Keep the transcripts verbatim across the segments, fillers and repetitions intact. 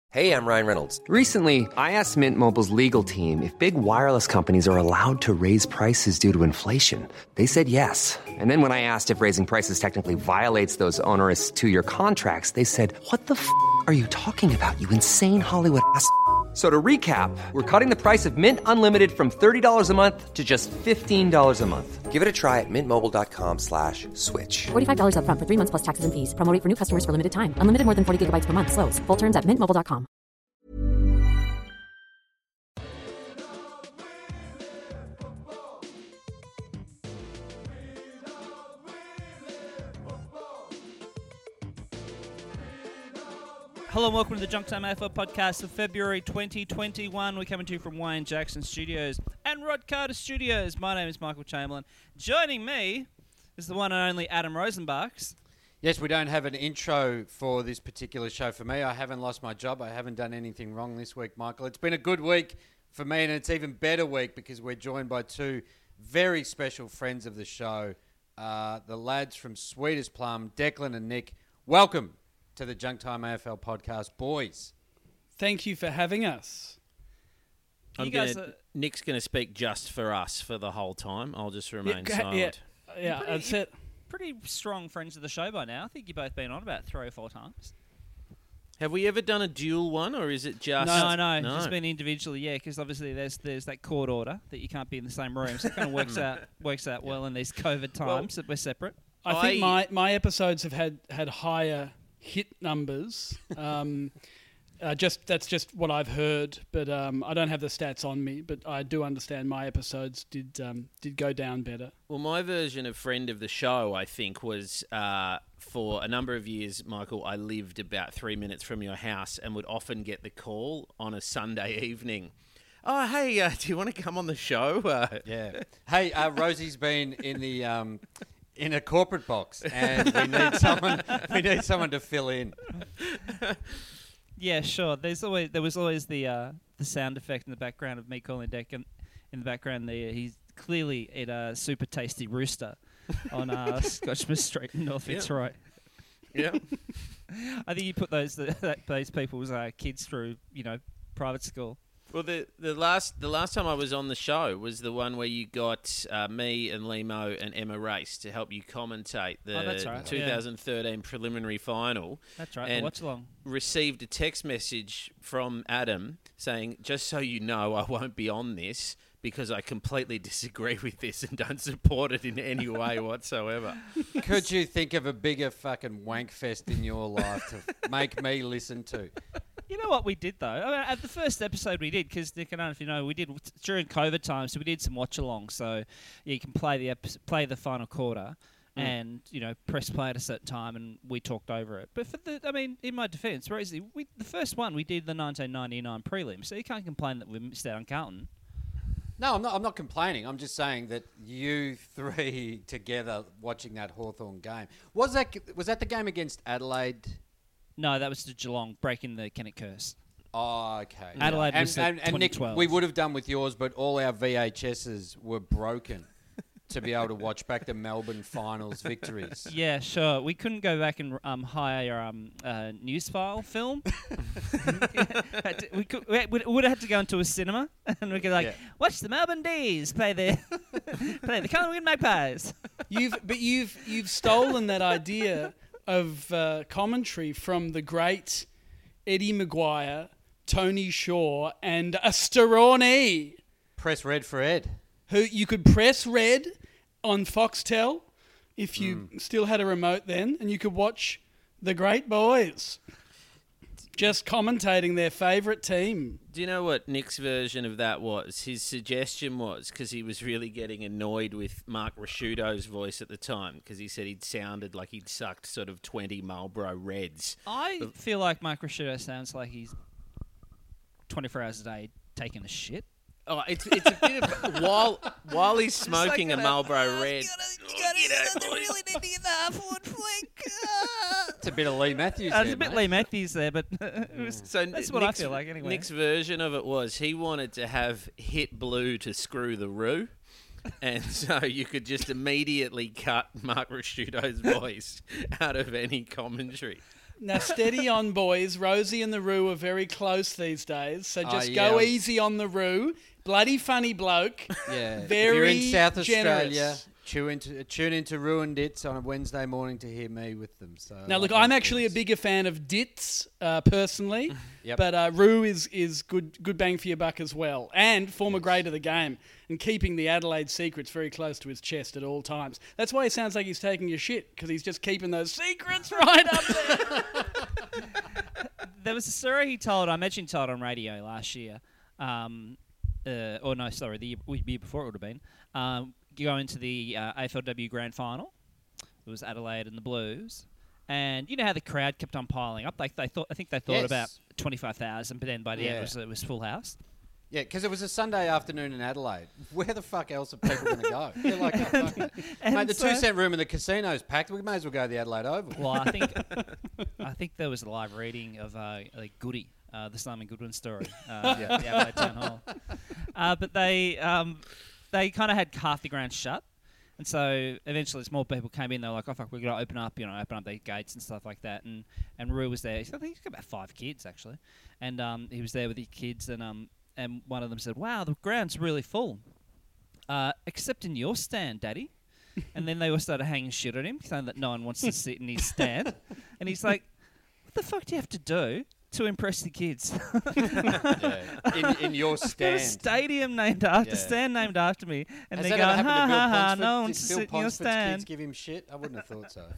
Hey, I'm Ryan Reynolds. Recently, I asked Mint Mobile's legal team if big wireless companies are allowed to raise prices due to inflation. They said yes. And then when I asked if raising prices technically violates those onerous two-year contracts, they said, what the f*** are you talking about, you insane Hollywood ass f- So to recap, we're cutting the price of Mint Unlimited from thirty dollars a month to just fifteen dollars a month. Give it a try at mintmobile.com slash switch. forty-five dollars up front for three months plus taxes and fees. Promo rate for new customers for limited time. Unlimited more than forty gigabytes per month. Slows full terms at mint mobile dot com. Hello and welcome to the Junk Time A F L podcast of February twenty twenty-one. We're coming to you from Wayne Jackson Studios and Rod Carter Studios. My name is Michael Chamberlain. Joining me is the one and only Adam Rosenbachs. Yes, we don't have an intro for this particular show for me. I haven't lost my job. I haven't done anything wrong this week, Michael. It's been a good week for me, and it's even better week because we're joined by two very special friends of the show, uh, the lads from Sweet as Plum, Declan and Nick. Welcome to the Junk Time A F L podcast, boys. Thank you for having us. You I'm guys gonna, are- Nick's going to speak just for us for the whole time. I'll just remain yeah, silent. Yeah, yeah Pretty- that's it. Pretty strong friends of the show by now. I think you've both been on about three or four times. Have we ever done a dual one, or is it just... No, no, no. It's been individually, yeah, because obviously there's there's that court order that you can't be in the same room. So it kind of works out works out well in these COVID times that we're separate. I think I- my, my episodes have had, had higher hit numbers. Um, uh, just that's just what I've heard, but um, I don't have the stats on me. But I do understand my episodes did um, did go down better. Well, my version of friend of the show, I think, was uh, for a number of years, Michael, I lived about three minutes from your house and would often get the call on a Sunday evening. Oh, hey, uh, do you want to come on the show? Uh, Yeah. Hey, uh, Rosie's been in the um, in a corporate box, and we need someone. We need someone to fill in. Yeah, sure. There's always there was always the uh, the sound effect in the background of me calling Deck, and in the background there he's clearly at a super tasty rooster on uh, Scotchman Street in North Fitzroy. yeah. I think you put those that, those people's uh, kids through, you know, private school. Well, the the last the last time I was on the show was the one where you got uh, me and Limo and Emma Race to help you commentate the Oh, that's right, twenty thirteen preliminary final. That's right. And The watch along. received a text message from Adam saying, "Just so you know, I won't be on this because I completely disagree with this and don't support it in any way whatsoever." Could you think of a bigger fucking wank fest in your life to make me listen to? You know what we did though? I mean, at the first episode we did, because Nick, I don't know if you know, we did during COVID times, so we did some watch along. So yeah, you can play the epi- play the final quarter, mm. and you know press play at a certain time, and we talked over it. But for the, I mean, in my defence, Rosie, we the first one we did the nineteen ninety-nine prelim, so you can't complain that we missed out on Carlton. No, I'm not. I'm not complaining. I'm just saying that you three together watching that Hawthorn game was that was that the game against Adelaide? No, that was the Geelong breaking the Kennett curse. Oh, okay. Adelaide and, was the and, and Nick, twenty twelve. we would have done with yours, but all our V H Ses were broken to be able to watch back the Melbourne finals victories. Yeah, sure. We couldn't go back and um, hire um, a news file film. Had to- we could, we would have had to go into a cinema, and we could like Yeah. watch the Melbourne D's play the play the Collingwood Magpies. You've but you've you've stolen that idea of uh, commentary from the great Eddie Maguire, Tony Shaw, and Astaroni, Press red for Ed. who you could press red on Foxtel if you Mm. still had a remote then, and you could watch the great boys just commentating their favourite team. Do you know what Nick's version of that was? His suggestion was, because he was really getting annoyed with Mark Rasciuto's voice at the time, because he said he'd sounded like he'd sucked sort of twenty Marlboro Reds. I feel like Mike Rasciuto sounds like he's twenty-four hours a day taking a shit. Oh, it's it's a bit of while while he's smoking like a a- Marlboro Red. It's a bit of Lee Matthews Uh, there, There's a bit mate. Lee Matthews there, but it was, So that's what Nick's, I feel like anyway. Nick's version of it was he wanted to have hit blue to screw the roo. And so you could just immediately cut Mark Rasciuto's voice out of any commentary. Now, steady on, boys. Rosie and the Roo are very close these days, so Oh, just yeah. go easy on the Roo. Bloody funny bloke. Yeah. Very if you're in South generous. Australia, tune into, tune into Ruined Dits on a Wednesday morning to hear me with them. So Now, look, like I'm those actually a things. bigger fan of Dits uh, personally, Yep. but uh, Roo is is good good bang for your buck as well, and former great of the game, and keeping the Adelaide secrets very close to his chest at all times. That's why he sounds like he's taking your shit, because he's just keeping those secrets right up there. There was a story he told, I imagine he told on radio last year, um, uh, or no, sorry, the year, year before it would have been, um, going to the uh, A F L W Grand Final. It was Adelaide and the Blues. And you know how the crowd kept on piling up? Like they thought, I think they thought Yes. about twenty-five thousand, but then by the end Yeah. it was, it was full house. Yeah, because it was a Sunday afternoon in Adelaide. Where the fuck else are people going to go? They're like, oh, fuck it. And Mate, the so- two cent room in the casino's packed. We may as well go to the Adelaide Oval. Well, I think I think there was a live reading of uh, like Goody, uh, the Simon Goodwin story, uh, at the Adelaide Town Hall. Uh, but they um, they kind of had half the ground shut, and so eventually more people came in. They were like, "Oh fuck, we're gonna open up, you know, open up the gates and stuff like that." And and Roo was there. I think he's got about five kids actually, and um, he was there with his kids, and um, and one of them said, "Wow, the ground's really full, uh, except in your stand, Daddy." And then they all started hanging shit on him, saying that no one wants to sit in his stand. And he's like, what the fuck do you have to do to impress the kids? Yeah. In, in your I've got a stand. stadium named after, Yeah. stand named after me. And Has they're that ever going, happened ha to Bill ha ha, Ponsford? no one Did wants to Bill sit in your Ponsford's stand. kids give him shit? I wouldn't have thought so.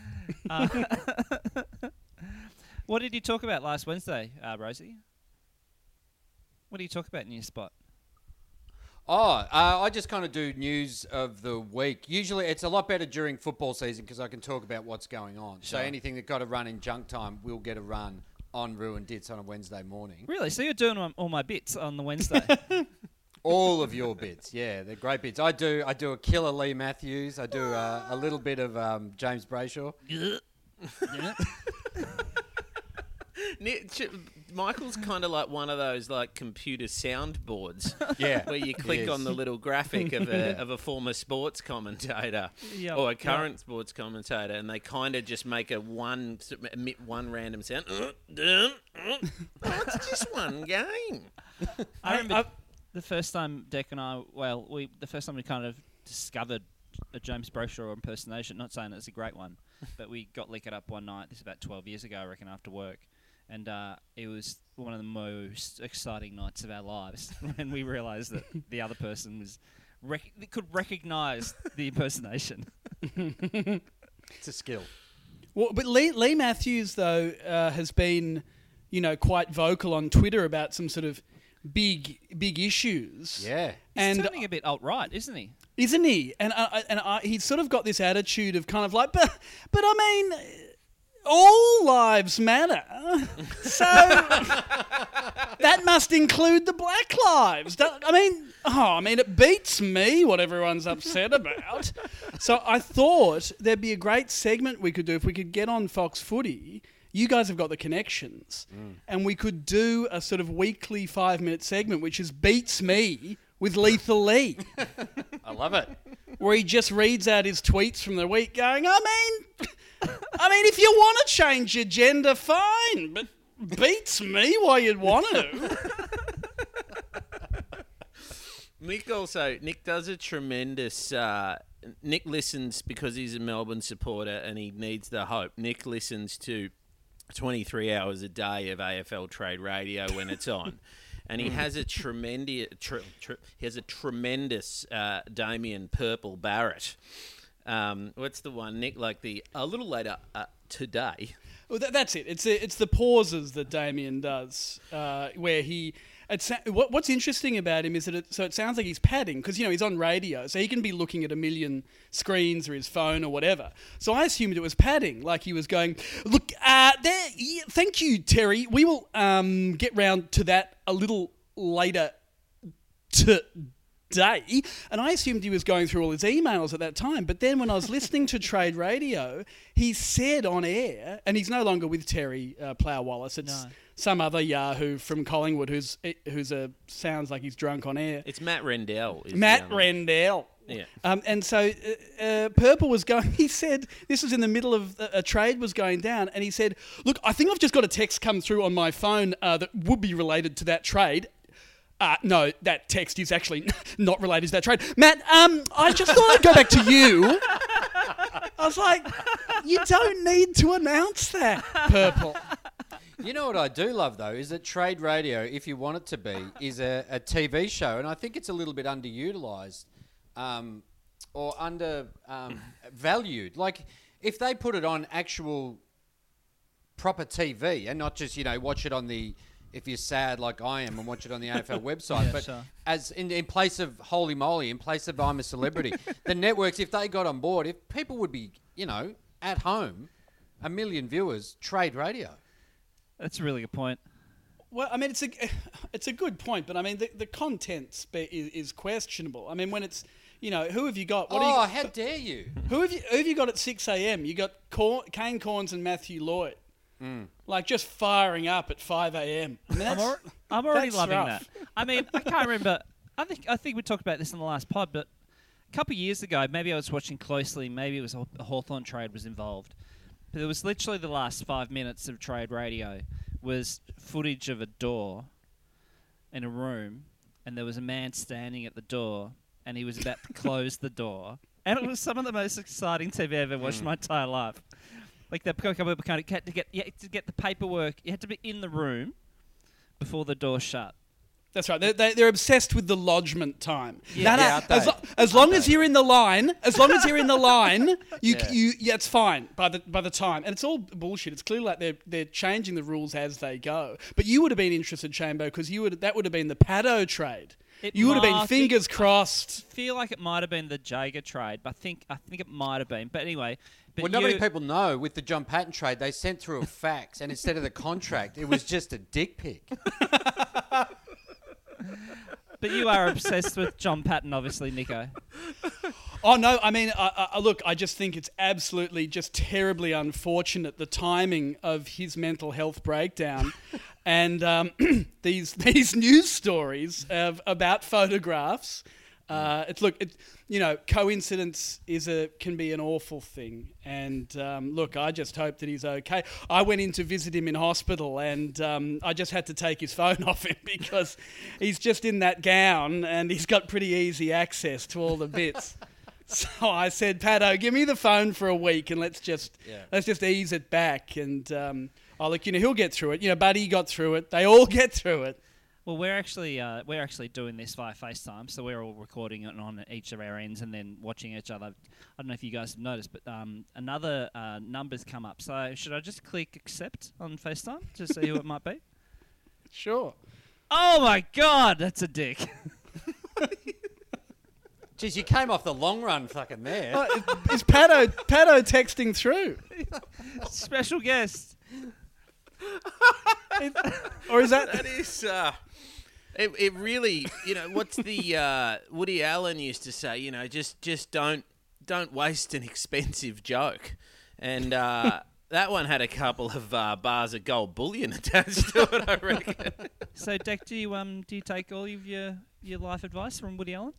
Uh, what did you talk about last Wednesday, uh, Rosie? What do you talk about in your spot? Oh, uh, I just kind of do news of the week. Usually it's a lot better during football season because I can talk about what's going on. So anything that got a run in junk time will get a run on Ruined Dits on a Wednesday morning. Really? So you're doing all- all my bits on the Wednesday? All of your bits, yeah, they're great bits. I do I do a killer Lee Matthews. I do uh, a little bit of um, James Brayshaw. Nick, ch- Michael's kind of like one of those like computer soundboards Yeah, where you click Yes. on the little graphic of a of a former sports commentator Yep, or a yep. current sports commentator, and they kind of just make a one emit one random sound. Oh, it's just one game. I remember the first time Deck and I, well, we the first time we kind of discovered a James Brayshaw impersonation. Not saying it's a great one, but we got liquored up one night. This is about twelve years ago, I reckon, after work, and uh, it was one of the most exciting nights of our lives when we realised that the other person was rec- could recognise the impersonation. It's a skill. Well, but Lee, Lee Matthews, though, uh, has been, you know, quite vocal on Twitter about some sort of big, big issues. Yeah. He's And turning a bit alt-right, isn't he? isn't he? And I, and I, he's sort of got this attitude of kind of like, but, but I mean, all lives matter. So that must include the black lives. Don't- I mean, oh, I mean, it beats me what everyone's upset about. So I thought there'd be a great segment we could do if we could get on Fox Footy. You guys have got the connections, and we could do a sort of weekly five-minute segment, which is Beats Me with Lethal Lee, I love it. where he just reads out his tweets from the week going, I mean, I mean, if you want to change your gender, fine, but beats me why you'd want to. Nick also Nick does a tremendous. Uh, Nick listens because he's a Melbourne supporter and he needs the hope. Nick listens to twenty-three hours a day of A F L Trade Radio when it's on, and he has a tremendous. Tre- tre- he has a tremendous uh, Damien Purple Barrett. Um, what's the one, Nick? Like the a little later uh, today. Well, that, that's it. It's the, it's the pauses that Damien does, uh, where he. It's, what, what's interesting about him is that it, so it sounds like he's padding because you know he's on radio, so he can be looking at a million screens or his phone or whatever. So I assumed it was padding, like he was going, look, uh, there. Yeah, thank you, Terry. We will um, get round to that a little later today. And I assumed he was going through all his emails at that time. But then when I was listening to Trade Radio, he said on air, and he's no longer with Terry uh, Plough Wallace. It's No. some other Yahoo from Collingwood who's who's a sounds like he's drunk on air. It's Matt Rendell. is the Matt young- Rendell. Yeah. Um, and so uh, uh, Purple was going, he said, this was in the middle of a, a trade was going down, and he said, look, I think I've just got a text come through on my phone uh, that would be related to that trade. Uh, no, that text is actually not related to that trade. Matt, um, I just thought I'd go back to you. I was like, you don't need to announce that, Purple. You know what I do love, though, is that trade radio, if you want it to be, is a, a T V show, and I think it's a little bit underutilised um, or under um, valued. Like, if they put it on actual proper T V and not just, you know, watch it on the, if you're sad like I am, and watch it on the N F L website, Yeah, but sure. as in, in place of Holy Moly, in place of I'm a Celebrity, the networks, if they got on board, if people would be, you know, at home, a million viewers, trade radio. That's a really good point. Well, I mean, it's a it's a good point, but I mean, the, the content spe- is, is questionable. I mean, when it's, you know, who have you got? What oh, have you how got? dare you? Who have you who have you got at six a.m.? You got Cor- Kane Corns and Matthew Lloyd, Mm. like just firing up at five a.m. I mean, I'm, that's, al- I'm already that's loving rough. that. I mean, I can't remember. I think I think we talked about this in the last pod, but a couple of years ago, maybe I was watching closely. Maybe it was a Hawthorn trade was involved. But it was literally the last five minutes of trade radio was footage of a door in a room, and there was a man standing at the door, and he was about to close the door. And it was some of the most exciting T V I've ever watched in my entire life. Like the kind of kind of had to get you had to get the paperwork. You had to be in the room before the door shut. That's right. They're, they, they're obsessed with the lodgement time. Yeah. No, no, Yeah, aren't as, they? lo- as long Aren't as they? you're in the line, as long as you're in the line, you Yeah. you yeah, it's fine by the by the time. And it's all bullshit. It's clearly like they're they're changing the rules as they go. But you would have been interested, Chambo, because you would that would have been the Paddo trade. It You would have might- been I think- fingers crossed. Feel like it might have been the Jager trade, but I think I think it might have been. But anyway, but Well, not you, many people know with the John Patton trade, they sent through a fax, and instead of the contract, it was just a dick pic. But you are obsessed with John Patton, obviously, Nico. Oh no! I mean, I, I, look, I just think it's absolutely just terribly unfortunate the timing of his mental health breakdown, and um, these these news stories of, about photographs. Uh, it's look, it, you know, coincidence is a can be an awful thing, and um, look, I just hope that he's okay. I went in to visit him in hospital, and um, I just had to take his phone off him because he's just in that gown, and he's got pretty easy access to all the bits. So I said, Paddo, give me the phone for a week, and let's just Yeah. let's just ease it back, and um, oh look, you know, he'll get through it. You know, Buddy got through it. They all get through it. Well, we're actually uh, we're actually doing this via FaceTime, so we're all recording it on each of our ends and then watching each other. I don't know if you guys have noticed, but um, another uh, number's come up. So should I just click accept on FaceTime to see who it might be? Sure. Oh my God, that's a dick. Jeez, you came off the long run fucking there. Oh, is Paddo Paddo texting through, Special guest. or is that? That is, uh, it, it really, you know, what's the uh, Woody Allen used to say, you know, just just don't don't waste an expensive joke, and uh, that one had a couple of uh, bars of gold bullion attached to it, I reckon. So, Deck, do you um do you take all of your, your life advice from Woody Allen?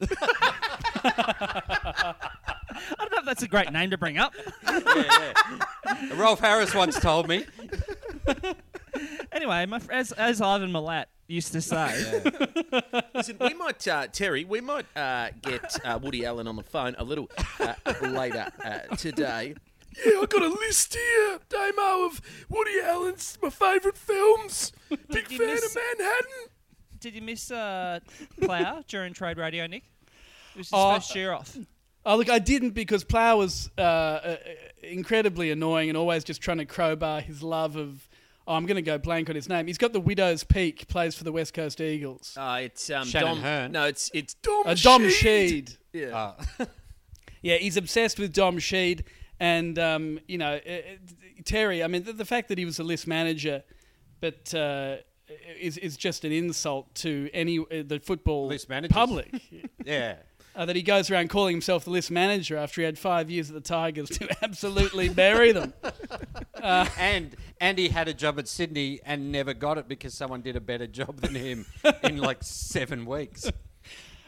I don't know if that's a great name to bring up. yeah, yeah. Rolf Harris once told me. Anyway, my, fr- as as Ivan Milat used to say, Listen, we might, uh, Terry, we might uh, get uh, Woody Allen on the phone a little uh, later uh, today. Yeah, I got a list here, Damo, of Woody Allen's my favourite films. Big you fan miss- of Manhattan. did you miss uh, Plough during trade radio, Nick? It was his Oh, first year off. Oh, look, I didn't because Plough was uh, uh, incredibly annoying and always just trying to crowbar his love of. Oh, I'm going to go blank on his name. He's got the Widow's Peak, plays for the West Coast Eagles. Uh, it's um, Shannon Dom. Hearn. No, it's it's Dom Uh, Dom Sheed. Sheed. Yeah. Uh, Yeah, he's obsessed with Dom Sheed. And, um, you know, uh, uh, Terry, I mean, the, the fact that he was a list manager, but uh, is, is just an insult to any uh, the football List managers. public. yeah. Uh, that he goes around calling himself the list manager after he had five years at the Tigers to absolutely bury them. And and he had a job at Sydney and never got it because someone did a better job than him in like seven weeks.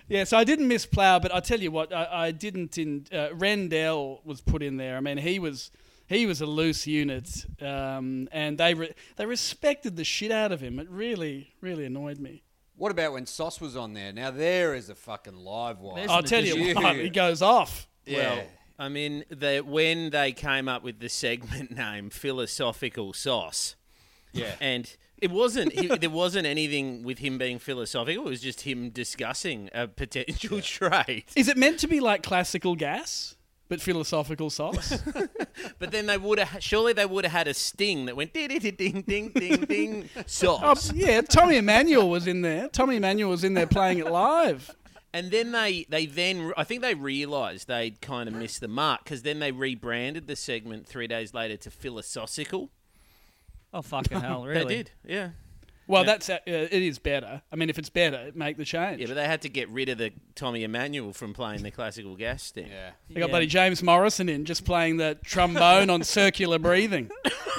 Yeah, so I didn't miss Plough, but I tell you what, I, I didn't. In uh, Rendell was put in there. I mean, he was he was a loose unit, um, and they re- they respected the shit out of him. It really really annoyed me. What about when Sauce was on there? Now there is a fucking live wire. There's I'll an tell you addition. what, he goes off. Yeah. Well, I mean, the, when they came up with the segment name Philosophical Sauce, Yeah. and it wasn't he, there wasn't anything with him being philosophical. It was just him discussing a potential trade. Is it meant to be like classical gas, but philosophical sauce? But then they would have surely they would have had a sting that went ding ding ding ding ding ding Oh, sauce. yeah, Tommy Emmanuel was in there. Tommy Emmanuel was in there playing it live. And then they, they then I think they realised they'd kind of missed the mark because then they rebranded the segment three days later to Philosophical. Oh, fucking hell, really? They did, yeah. Well, Yeah. that's uh, it is better. I mean, if it's better, make the change. Yeah, but they had to get rid of the Tommy Emmanuel from playing the classical gas sting. Yeah. They got Yeah. buddy James Morrison in, just playing the trombone on circular breathing.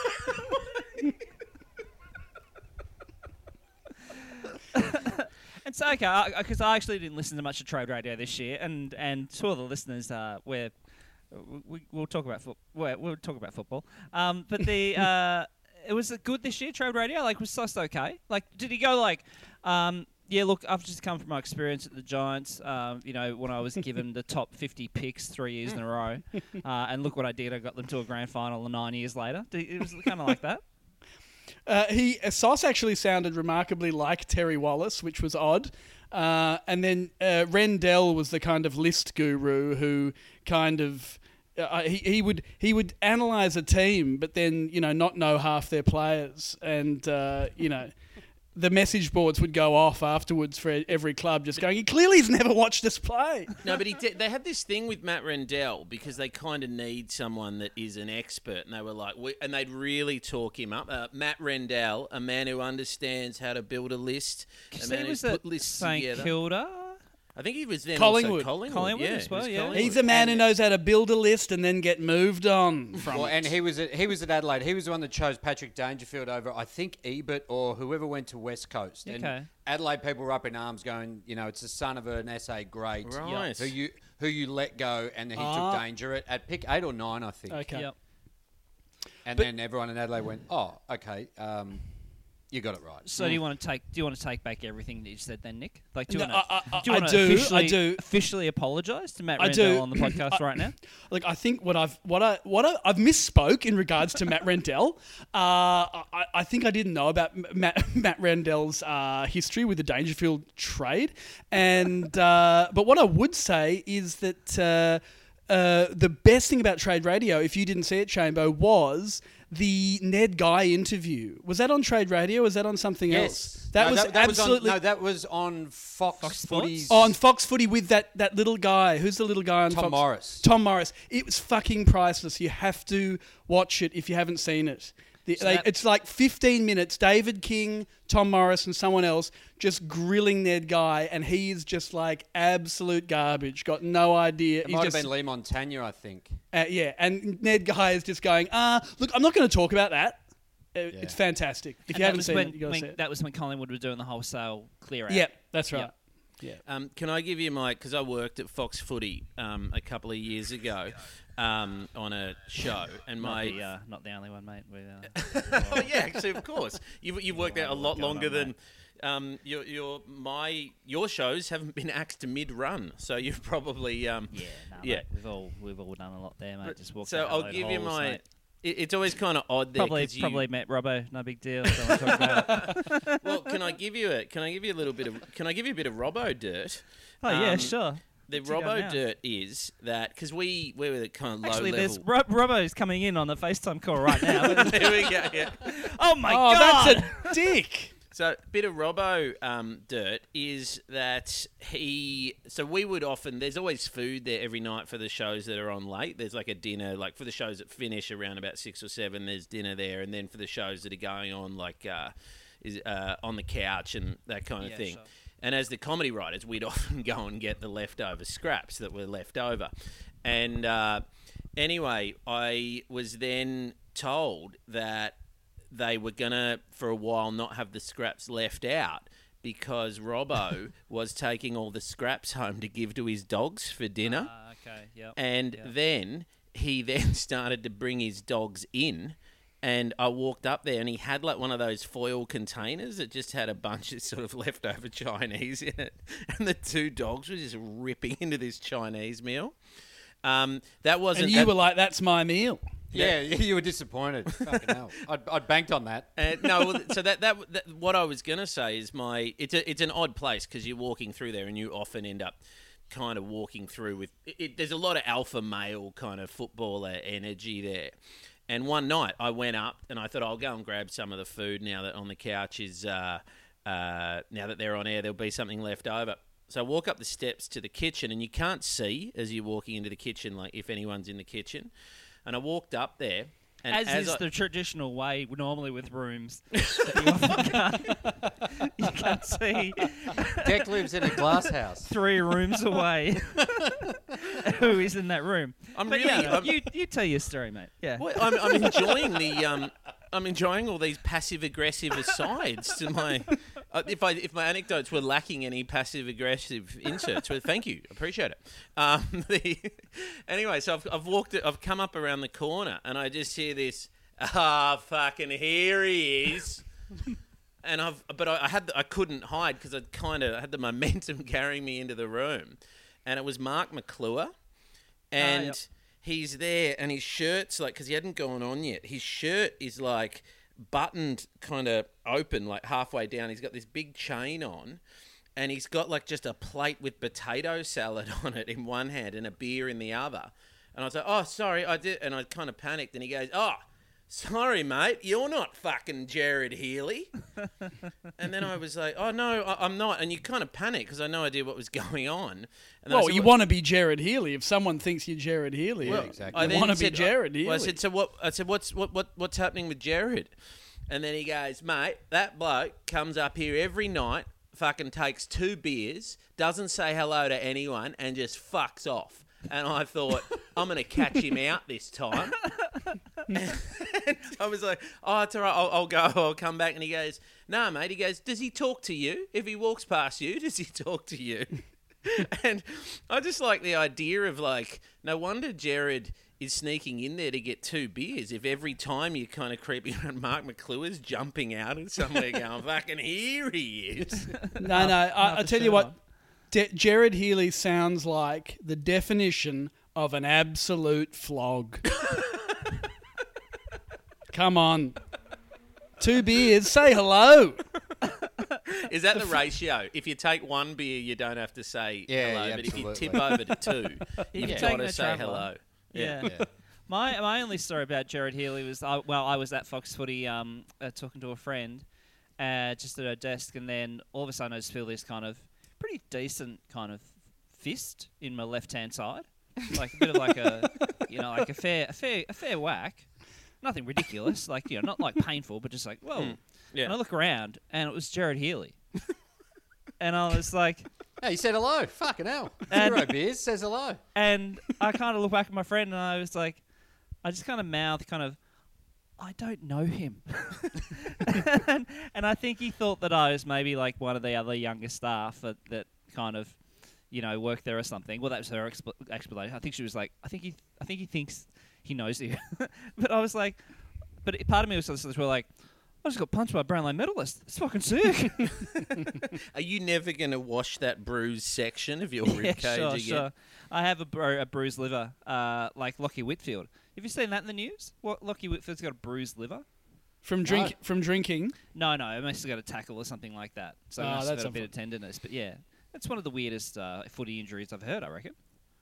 And so, okay, because I, I actually didn't listen to much of Trade Radio this year, and and two of the listeners, uh, where we, we'll talk about foot, we'll, we'll talk about football. Um, but the uh, it was good this year. Trade Radio, like, was Sauce okay? Like, did he go like, um, yeah, look, I've just come from my experience at the Giants. Um, you know, when I was given the top fifty picks three years in a row, uh, and look what I did. I got them to a grand final nine years later. Did, it was kind of like that. Uh, he uh, Sauce actually sounded remarkably like Terry Wallace, which was odd. Uh, and then uh, Rendell was the kind of list guru who kind of uh, he he would he would analyze a team, but then you know not know half their players, and uh, you know. The message boards would go off afterwards for every club, just going, he clearly has never watched us play. No, but he did, they had this thing with Matt Rendell because they kind of need someone that is an expert, and they were like, we, and they'd really talk him up. Uh, Matt Rendell, a man who understands how to build a list, a Because man he who's was put at lists Saint together. Kilda. I think he was then Collingwood. also Collingwood. Collingwood yeah, as he was well, yeah. Collingwood. He's a man And- who knows how to build a list and then get moved on from Well, it. and he was at, he was at Adelaide. He was the one that chose Patrick Dangerfield over, I think, Ebert or whoever went to West Coast. And Okay. Adelaide people were up in arms going, you know, it's the son of an S A great. Right. Who you who you let go, and he Ah. took Danger at, at pick eight or nine, I think. Okay. Yep. And But- then everyone in Adelaide went, oh, okay, um, you got it right. So do you want to take? Do you want to take back everything that you said then, Nick? Like, do you No, want to? I- I- do you I want do, to I officially, do. officially apologise to Matt I Rendell do. on the podcast right now? Look, I think what I've what I what I, I've misspoke in regards to Matt Rendell. Uh, I, I think I didn't know about M- Matt, Matt Rendell's uh, history with the Dangerfield trade, and uh, but what I would say is that uh, uh, the best thing about Trade Radio, if you didn't see it, Chambo, was the Ned Guy interview. Was that on Trade Radio? Or was that on something else? Yes. That No, was that, that absolutely. Was on, no, that was on Fox, Fox Footy's. Sports? Oh, on Fox Footy with that, that little guy. Who's the little guy on Tom Fox? Morris. Tom Morris. It was fucking priceless. You have to watch it if you haven't seen it. The, So they, that- it's like fifteen minutes. David King, Tom Morris, and someone else just grilling Ned Guy, and he is just like absolute garbage. Got no idea. It He's might just, have been Lee Montagna, I think. uh, yeah, and Ned Guy is just going, ah, look, I'm not going to talk about that. Uh, It's fantastic. If And you that haven't was seen when, it, you got to when- see it. That was when Collingwood were doing the wholesale clear out. Yeah, that's right. Yep. Yeah. Um, can I give you my? Because I worked at Fox Footy um, a couple of years ago um, on a show, and Not my the, uh, not the only one, mate. We, uh, oh yeah, actually, of course. You've, you've worked there a lot going longer on, than um, your your my your shows haven't been axed mid run, so you've probably um, yeah, no, yeah. Mate, we've all we've all done a lot there, mate. Just walked So out I'll load give you holes, my. mate. It, it's always kind of odd there. Probably 'cause you, probably met Robbo. No big deal. Don't want to talk about it. Well, can I give you a? Can I give you a little bit of? Can I give you a bit of Robbo dirt? Oh yeah, Um, sure. The What's he got Robbo now? dirt is that because we we were the kind of low Actually, level. there's Rob, Robbo's coming in on the FaceTime call right now. there we go. Yeah. Oh my Oh, god! that's a dick. So, bit of Robbo um, dirt is that he. So we would often. There's always food there every night for the shows that are on late. There's like a dinner, like for the shows that finish around about six or seven. There's dinner there, and then for the shows that are going on, like uh, is uh, on the couch and that kind of Yeah, thing. sure. And as the comedy writers, we'd often go and get the leftover scraps that were left over. And uh, anyway, I was then told that they were going to, for a while, not have the scraps left out because Robbo was taking all the scraps home to give to his dogs for dinner. Ah, okay, yep. And yep. then he then started to bring his dogs in. And I walked up there and he had like one of those foil containers that just had a bunch of sort of leftover Chinese in it. And the two dogs were just ripping into this Chinese meal. Um, that wasn't... And you that, were like, that's my meal. Yeah, you were disappointed. Fucking hell. I'd, I'd banked on that. Uh, no, well, so that, that that what I was gonna say is my it's a it's an odd place because you're walking through there and you often end up kind of walking through with it, it, there's a lot of alpha male kind of footballer energy there. And one night I went up and I thought I'll go and grab some of the food now that on the couch is uh, uh, now that they're on air there'll be something left over. So I walk up the steps to the kitchen and you can't see as you're walking into the kitchen like if anyone's in the kitchen. And I walked up there. And as, as is I, the traditional way normally with rooms. That you often can't, you can't see Deck lives in a glass house. three rooms away who is in that room. I'm But really... yeah, I'm, you, you tell your story, mate. Yeah. Well, I'm, I'm enjoying the. Um, I'm enjoying all these passive aggressive asides to my. Uh, if I if my anecdotes were lacking any passive aggressive inserts, well, thank you, appreciate it. Um, the, anyway, so I've I've walked it. I've come up around the corner and I just hear this. Ah, fucking here he is. And I've but I, I had the, I couldn't hide because I kind of had the momentum carrying me into the room, and it was Mark McClure, and. Uh, yep. He's there, and his shirt's like, because he hadn't gone on yet, his shirt is like buttoned kind of open, like halfway down. He's got this big chain on, and he's got like just a plate with potato salad on it in one hand and a beer in the other. And I was like, oh, sorry, I did. And I kind of panicked, and he goes, oh, sorry, mate, you're not fucking Jared Healy. And then I was like, oh, no, I- I'm not. And you kind of panic because I had no idea what was going on. And I Well, said, you "What-" want to be Jared Healy. If someone thinks you're Jared Healy, Well, exactly. I you then want to be said- Jared Healy. Well, I said, so what? I said, what's what, what what's happening with Jared? And then he goes, mate, that bloke comes up here every night, fucking takes two beers, doesn't say hello to anyone, and just fucks off. And I thought, I'm going to catch him out this time. And I was like, oh, it's all right, I'll, I'll go, I'll come back. And he goes, no, mate. He goes, does he talk to you? If he walks past you, does he talk to you? And I just like the idea of like, no wonder Jared is sneaking in there to get two beers. If every time you're kind of creeping around, Mark McClure's jumping out of somewhere going, fucking here he is. no, no. I, I the tell you shirt what, on. De- Jared Healy sounds like the definition of an absolute flog. Come on. Two beers, say hello. Is that the ratio? If you take one beer, you don't have to say Yeah, hello. yeah, but if you absolutely. tip over to two, you've You've got taken to a say traveller. hello. Yeah. My my only story about Jared Healy was, I, well, I was at Fox Footy um, uh, talking to a friend uh, just at her desk, and then all of a sudden I just feel this kind of pretty decent kind of fist in my left-hand side. Like a bit of like a, you know, like a fair, a fair, a fair whack. Nothing ridiculous, like, you know, not like painful, but just like, whoa. Mm. Yeah. And I look around, and it was Jared Healy. And I was like, Hey, he said hello. Fucking hell. And- Zero beers says hello. and I kind of look back at my friend, and I was like, I just kind of mouthed kind of, I don't know him. and, and I think he thought that I was maybe like one of the other younger staff that, that kind of, you know, worked there or something. Well, that was her expl- explanation. I think she was like, I think he, I think he thinks he knows you. But I was like, but part of me was sort of like, I just got punched by a Brownlow medalist. It's fucking sick. Are you never going to wash that bruised section of your Yeah, ribcage sure, again? sure. I have a, bru- a bruised liver, uh, like Lockie Whitfield. Have you seen that in the news? What, Lockie Whitfield's got a bruised liver? From drink from drinking. No, no, it must have got a tackle or something like that. So it Oh, must have that's got a bit unfo- of tenderness. But yeah, that's one of the weirdest uh, footy injuries I've heard, I reckon.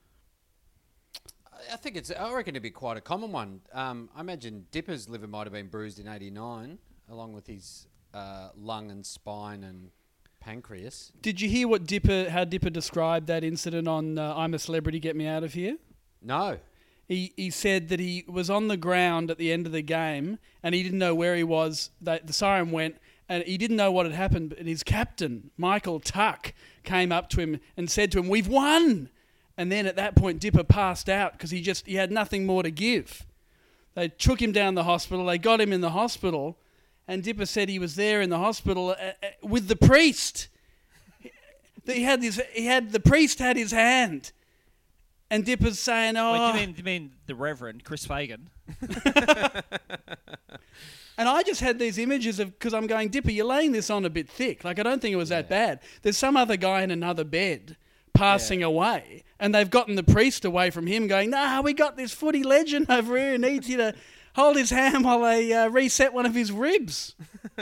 I think it's. I reckon it'd be quite a common one. Um, I imagine Dipper's liver might have been bruised in eighty-nine, along with his uh, lung and spine and pancreas. Did you hear what Dipper, how Dipper described that incident on uh, I'm a Celebrity, Get Me Out of Here? No. He he said that he was on the ground at the end of the game and he didn't know where he was. The, the siren went and he didn't know what had happened. But his captain, Michael Tuck, came up to him and said to him, "We've won!" And then at that point, Dipper passed out because he just he had nothing more to give. They took him down the hospital. They got him in the hospital, and Dipper said he was there in the hospital uh, uh, with the priest. He had his, he had the priest had his hand, and Dipper's saying, "Oh." Wait, do you mean, do you mean the Reverend Chris Fagan? And I just had these images of, because I'm going, Dipper, you're laying this on a bit thick. Like, I don't think it was that bad. There's some other guy in another bed passing Yeah. away, and they've gotten the priest away from him going, nah, we got this footy legend over here who needs you to hold his hand while they uh, reset one of his ribs.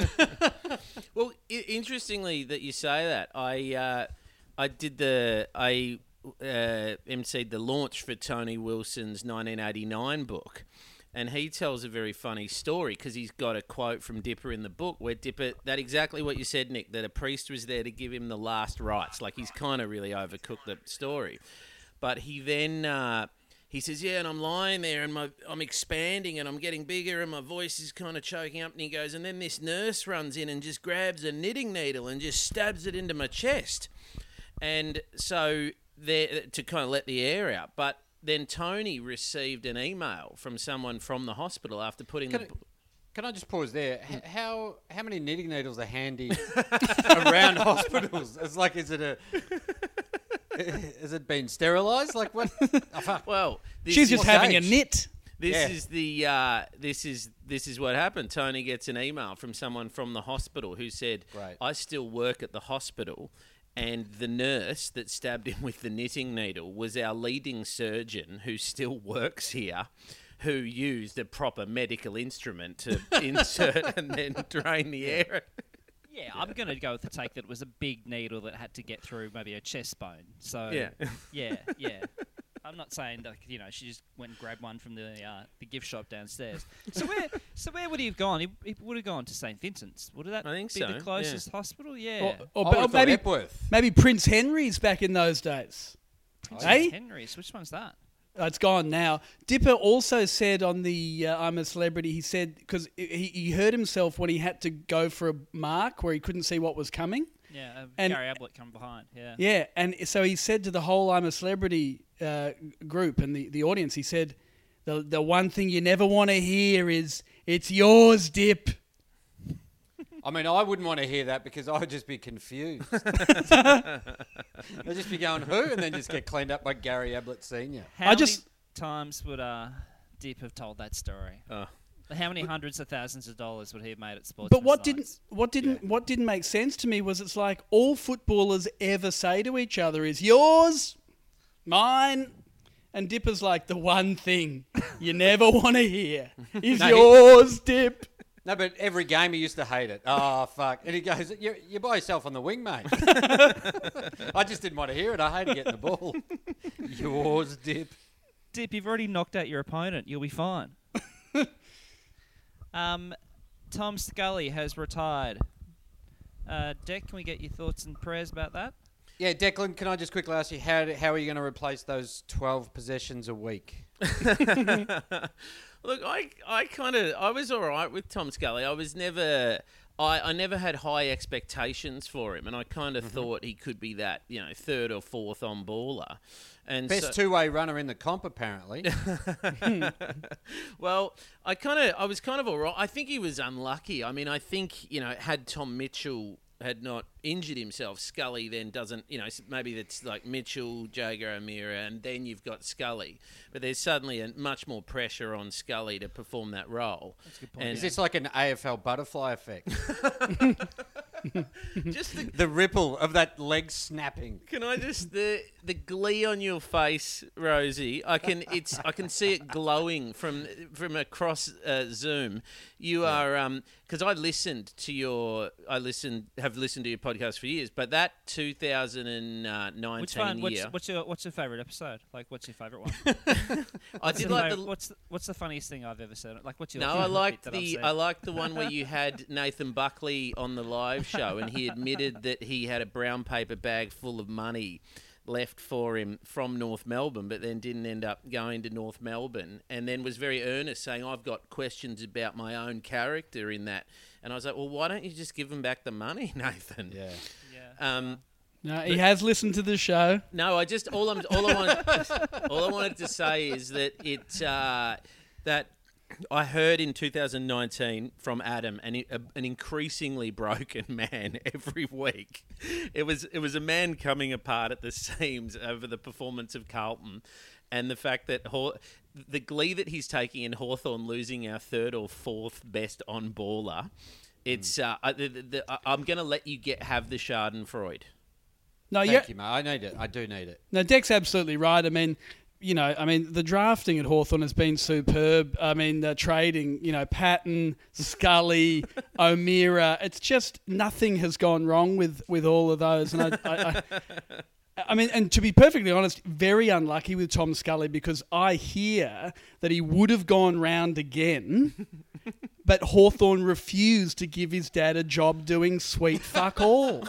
Well, I- interestingly that you say that. I uh, I did the I uh, emceed the launch for Tony Wilson's nineteen eighty-nine book, and he tells a very funny story because he's got a quote from Dipper in the book where Dipper, that exactly what you said, Nick, that a priest was there to give him the last rites. Like, he's kind of really overcooked the story, but he then. Uh, He says, yeah, and I'm lying there and my, I'm expanding and I'm getting bigger and my voice is kind of choking up. And he goes, and then this nurse runs in and just grabs a knitting needle and just stabs it into my chest. And so there to kind of let the air out. But then Tony received an email from someone from the hospital after putting Can the... I, can I just pause there? H- How how many knitting needles are handy around hospitals? It's like, is it a... Has it been sterilised? Like what? Oh, fuck. Well, this She's is- just what having a age? knit. This Yeah. is the uh, this is this is what happened. Tony gets an email from someone from the hospital who said, Great. "I still work at the hospital, and the nurse that stabbed him with the knitting needle was our leading surgeon who still works here, who used a proper medical instrument to insert and then drain the air." Yeah, I'm going to go with the take that it was a big needle that had to get through maybe a chest bone. So Yeah. yeah, yeah. I'm not saying that, you know, she just went and grabbed one from the uh, the gift shop downstairs. So where so where would he have gone? He, he would have gone to Saint Vincent's. Would that I think be so, the yeah. closest hospital? Yeah. Or, I or, would've or thought maybe, Epworth. maybe Prince Henry's back in those days. Eh? Henry's. Which one's that? Uh, it's gone now. Dipper also said on the uh, I'm a Celebrity, he said, because he, he hurt himself when he had to go for a mark where he couldn't see what was coming. Yeah, uh, And- Gary Ablett come behind. Yeah. Yeah, and so he said to the whole I'm a Celebrity uh, group and the, the audience, he said, the, the one thing you never want to hear is, it's yours, Dip. I mean, I wouldn't want to hear that because I would just be confused. I'd just be going, who? And then just get cleaned up by Gary Ablett Senior How I just- many times would uh, Dip have told that story? Oh. How many hundreds of thousands of dollars would he have made at sports? But what didn't what didn't what didn't make sense to me was it's like all footballers ever say to each other is yours, mine, and Dipper's like the one thing you never want to hear is No, he- yours, Dip. No, but every game he used to hate it. Oh, fuck. And he goes, you're, you're by yourself on the wing, mate. I just didn't want to hear it. I hated getting the ball. Yours, Dip. Dip, you've already knocked out your opponent. You'll be fine. um, Tom Scully has retired. Uh, Deck, can we get your thoughts and prayers about that? Yeah, Declan, can I just quickly ask you, how, how are you going to replace those twelve possessions a week? Look, I, I kind of, I was all right with Tom Scully. I was never, I, I never had high expectations for him, and I kind of Mm-hmm. thought he could be that, you know, third or fourth on baller. And Best so, two-way runner in the comp, apparently. well, I kind of, I was kind of all right. I think he was unlucky. I mean, I think, you know, had Tom Mitchell had not injured himself, Scully then doesn't, you know, maybe that's like Mitchell, Jager O'Meara, and then you've got Scully. But there's suddenly a, much more pressure on Scully to perform that role. That's a good point. Is this like an A F L butterfly effect? just the, The ripple of that leg snapping. Can I just the the glee on your face, Rosie? I can it's I can see it glowing from from across uh, Zoom. You are um because I listened to your I listened have listened to your podcast for years, but that two thousand nineteen Which one? What's, year, what's your What's your favourite episode? Like, what's your favourite one? I What's did the like favourite- the. what's the, What's the funniest thing I've ever said? Like, what's your No, I favourite liked bit that I've the said? I liked the one where you had Nathan Buckley on the live show, and he admitted that he had a brown paper bag full of money left for him from North Melbourne, but then didn't end up going to North Melbourne, and then was very earnest, saying, "I've got questions about my own character in that." And I was like, "Well, why don't you just give him back the money, Nathan?" Yeah. Yeah. Um, No, he has listened to the show. No, I just all I'm all I wanted all I wanted to say is that it uh, that I heard in two thousand nineteen from Adam, an, a, an increasingly broken man every week. It was it was a man coming apart at the seams over the performance of Carlton, and the fact that Haw- the glee that he's taking in Hawthorn losing our third or fourth best on baller. It's uh, I, the, the, I'm going to let you get have the Schadenfreude. No, Thank yeah, you, mate. I need it. I do need it. no, Deck's absolutely right. I mean, you know, I mean, the drafting at Hawthorn has been superb. I mean, the trading, you know, Patton, Scully, O'Meara. It's just nothing has gone wrong with, with all of those. And I, I, I, I mean, and to be perfectly honest, very unlucky with Tom Scully because I hear that he would have gone round again, but Hawthorn refused to give his dad a job doing sweet fuck all.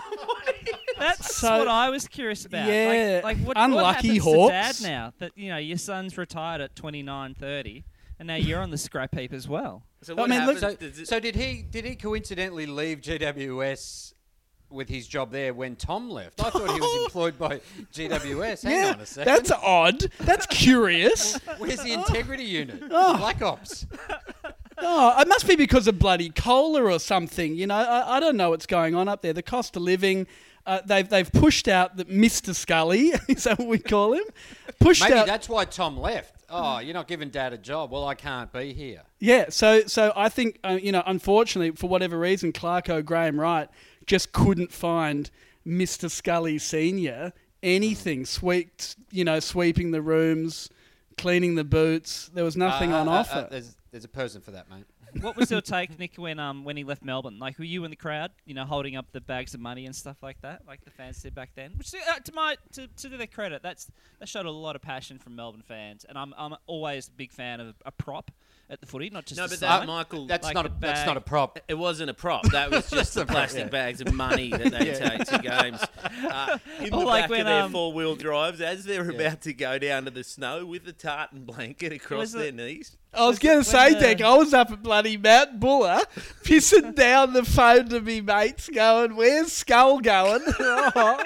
That's So- what I was curious about. Yeah, like, like what, unlucky what happens Hawks. to Dad now that you know your son's retired at twenty-nine, thirty, and now you're on the scrap heap as well. So I what mean, look- happens? So, does it- so did he? Did he coincidentally leave G W S with his job there when Tom left? I thought he was employed by G W S. Hang Yeah, on a second. that's odd. That's curious. Where's the integrity unit? Oh. Black Ops. Oh, it must be because of bloody cola or something. You know, I, I don't know what's going on up there. The cost of living. Uh, they've they've pushed out the Mister Scully. Is that what we call him? Pushed Maybe out. that's why Tom left. Oh, you're not giving Dad a job. Well, I can't be here. Yeah. So so I think uh, you know, unfortunately, for whatever reason, Clarko Graham Wright just couldn't find Mister Scully Senior anything. Sweep, you know, sweeping the rooms, cleaning the boots. There was nothing Uh, on uh, uh, offer. uh, there's, there's a person for that, mate. What was your take, Nick, when um when he left Melbourne? Like, were you in the crowd, you know, holding up the bags of money and stuff like that, like the fans did back then? Which, uh, to my to, to their credit, that's that showed a lot of passion from Melbourne fans, and I'm I'm always a big fan of a prop at the footy, not just No, a but sign. that, Michael, That's Like not a a, that's bag. not a prop. it wasn't a prop. That was just the plastic yeah. bags of money that they take to games. Uh, in the Or like back when, of their um, four-wheel drives, as they're about to go down to the snow with the tartan blanket across Was their it- knees. I was Was going it to say, when the- Dick, I was up at bloody Mount Buller, pissing down the phone to me mates, going, "Where's Skull going?" Oh.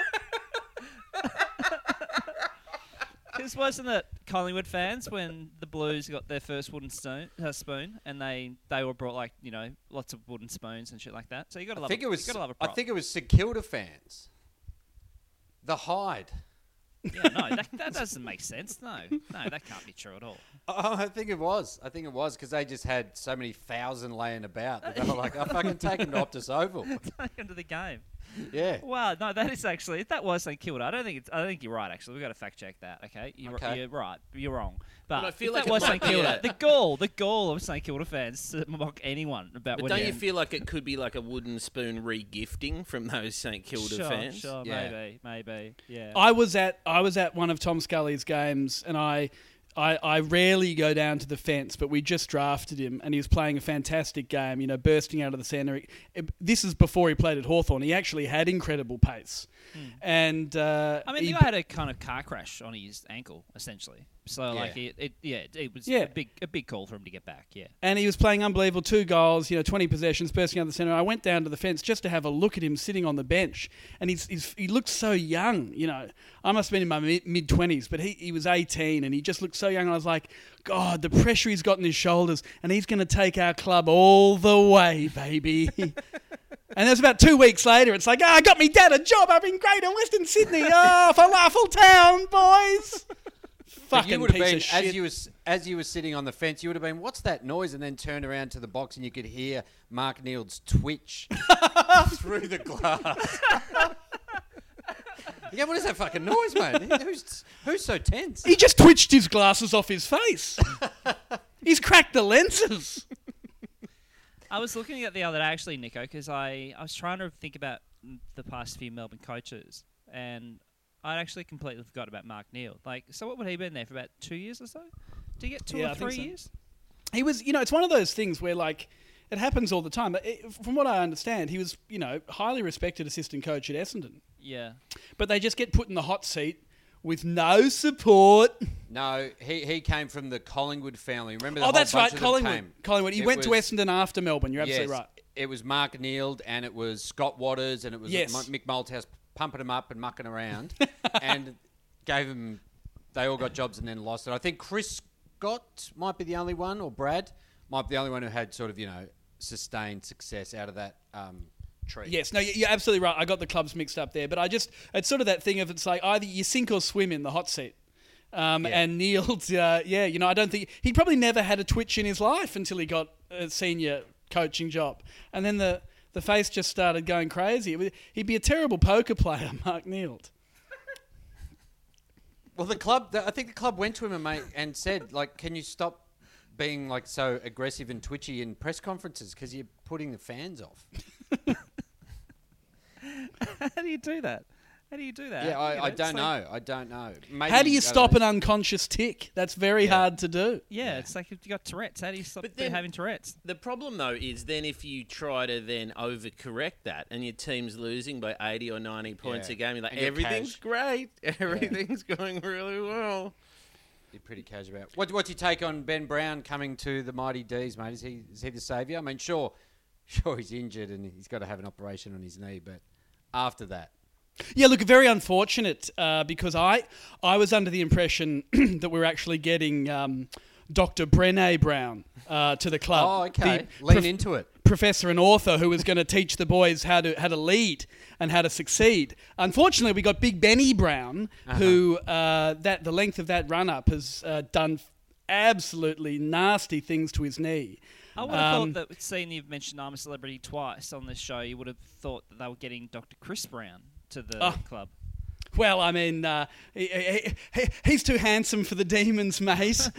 Because wasn't it Collingwood fans when the Blues got their first wooden stone, uh, spoon, and they, they were brought like you know lots of wooden spoons and shit like that. So you got to I love. think a, it was. You gotta love a I prop. think it was St Kilda fans. The Hyde. Yeah, no, that, that doesn't make sense. No, no, that can't be true at all. Oh, I think it was. I think it was because they just had so many thousand laying about that they were like, "I fucking take them to Optus Oval." Take them to the game. Yeah. Wow, no, that is actually that was St Kilda. I don't think it's. I don't think you're right. Actually, we've got to fact check that. Okay, you're, Okay. you're right. You're wrong. But, But I feel if like that it was might St be Kilda. a- The gall, the gall of St Kilda fans to mock anyone about But winning. don't you feel like it could be like a wooden spoon re-gifting from those St Kilda sure, fans? Sure, Yeah. maybe, maybe, yeah. I was at I was at one of Tom Scully's games, and I, I I rarely go down to the fence, but we just drafted him, and he was playing a fantastic game. You know, bursting out of the centre. It- This is before he played at Hawthorn. He actually had incredible pace, and uh, I mean, he, the guy had a kind of car crash on his ankle, essentially. So, Yeah. like, it, it yeah, it was Yeah. a big, a big call for him to get back. Yeah. and he was playing unbelievable. Two goals, you know, twenty possessions, bursting out of the centre. I went down to the fence just to have a look at him sitting on the bench, and he's, he's he looked so young. You know, I must have been in my mid twenties, but he, he was eighteen, and he just looked so young. And I was like, God, the pressure he's got in his shoulders, and he's going to take our club all the way, baby. And it was about two weeks later, it's like, ah, I got me dad a job up in Greater Western Sydney. Oh, Falafel Town, boys. But Fucking you would have piece been of shit. as you was as you were sitting on the fence. You would have been, "What's that noise?" And then turned around to the box, and you could hear Mark Neild's twitch through the glass. Yeah, what is that fucking noise, mate? Who's who's so tense? He just twitched his glasses off his face. He's cracked the lenses. I was looking at the other day, actually, Nico, because I, I was trying to think about the past few Melbourne coaches, and I'd actually completely forgot about Mark Neil. Like, so what would he been there for about two years or so? Did he get two Yeah, or I think three so. years? He was, you know, it's one of those things where, like, it happens all the time. But it, from what I understand, he was, you know, highly respected assistant coach at Essendon. Yeah. But they just get put in the hot seat with no support. No, he, he came from the Collingwood family. Remember? The Oh, whole that's bunch right, of them Collingwood. came. Collingwood. He It went to was- Essendon after Melbourne. You're absolutely yes, right. It was Mark Neild and it was Scott Waters and it was Yes. Mick Malthouse pumping him up and mucking around and gave him. They all got jobs and then lost it. I think Chris Scott might be the only one, or Brad might be the only one who had sort of, you know, sustained success out of that um, tree. Yes, no, you're absolutely right. I got the clubs mixed up there, but I just it's sort of that thing of it's like either you sink or swim in the hot seat. Um, Yeah. And Neil's, uh, yeah, you know, I don't think he probably never had a twitch in his life until he got a senior coaching job, and then the the face just started going crazy. It would- He'd be a terrible poker player, Mark Neil. Well, the club, the, I think the club went to him and, mate, and said, like, can you stop being like so aggressive and twitchy in press conferences because you're putting the fans off. How do you do that? How do you do that? Yeah, I, You I it's don't like- know. I don't know. Maybe, How do you I don't stop know. an unconscious tick? That's very Yeah. hard to do. Yeah, it's like if you got Tourette's. How do you stop But then- having Tourette's? The problem, though, is then if you try to then overcorrect that and your team's losing by eighty or ninety points Yeah. a game, you're like, And you're everything's cash. great. Everything's going really well. You're pretty cash about. What, what's your take on Ben Brown coming to the Mighty D's, mate? Is he is he the saviour? I mean, sure, sure he's injured and he's got to have an operation on his knee, but after that, Yeah, look, very unfortunate uh, because I I was under the impression that we were actually getting um, Doctor Brené Brown uh, to the club. oh, okay, The lean prof- into it. Professor and author who was going to teach the boys how to how to lead and how to succeed. Unfortunately, we got Big Benny Brown, who uh, that the length of that run up has uh, done absolutely nasty things to his knee. I would have Um, thought that, seeing you've mentioned I'm a Celebrity twice on this show, you would have thought that they were getting Doctor Chris Brown to the Oh. club. Well, I mean, uh, he, he, he- he's too handsome for the Demons, mate.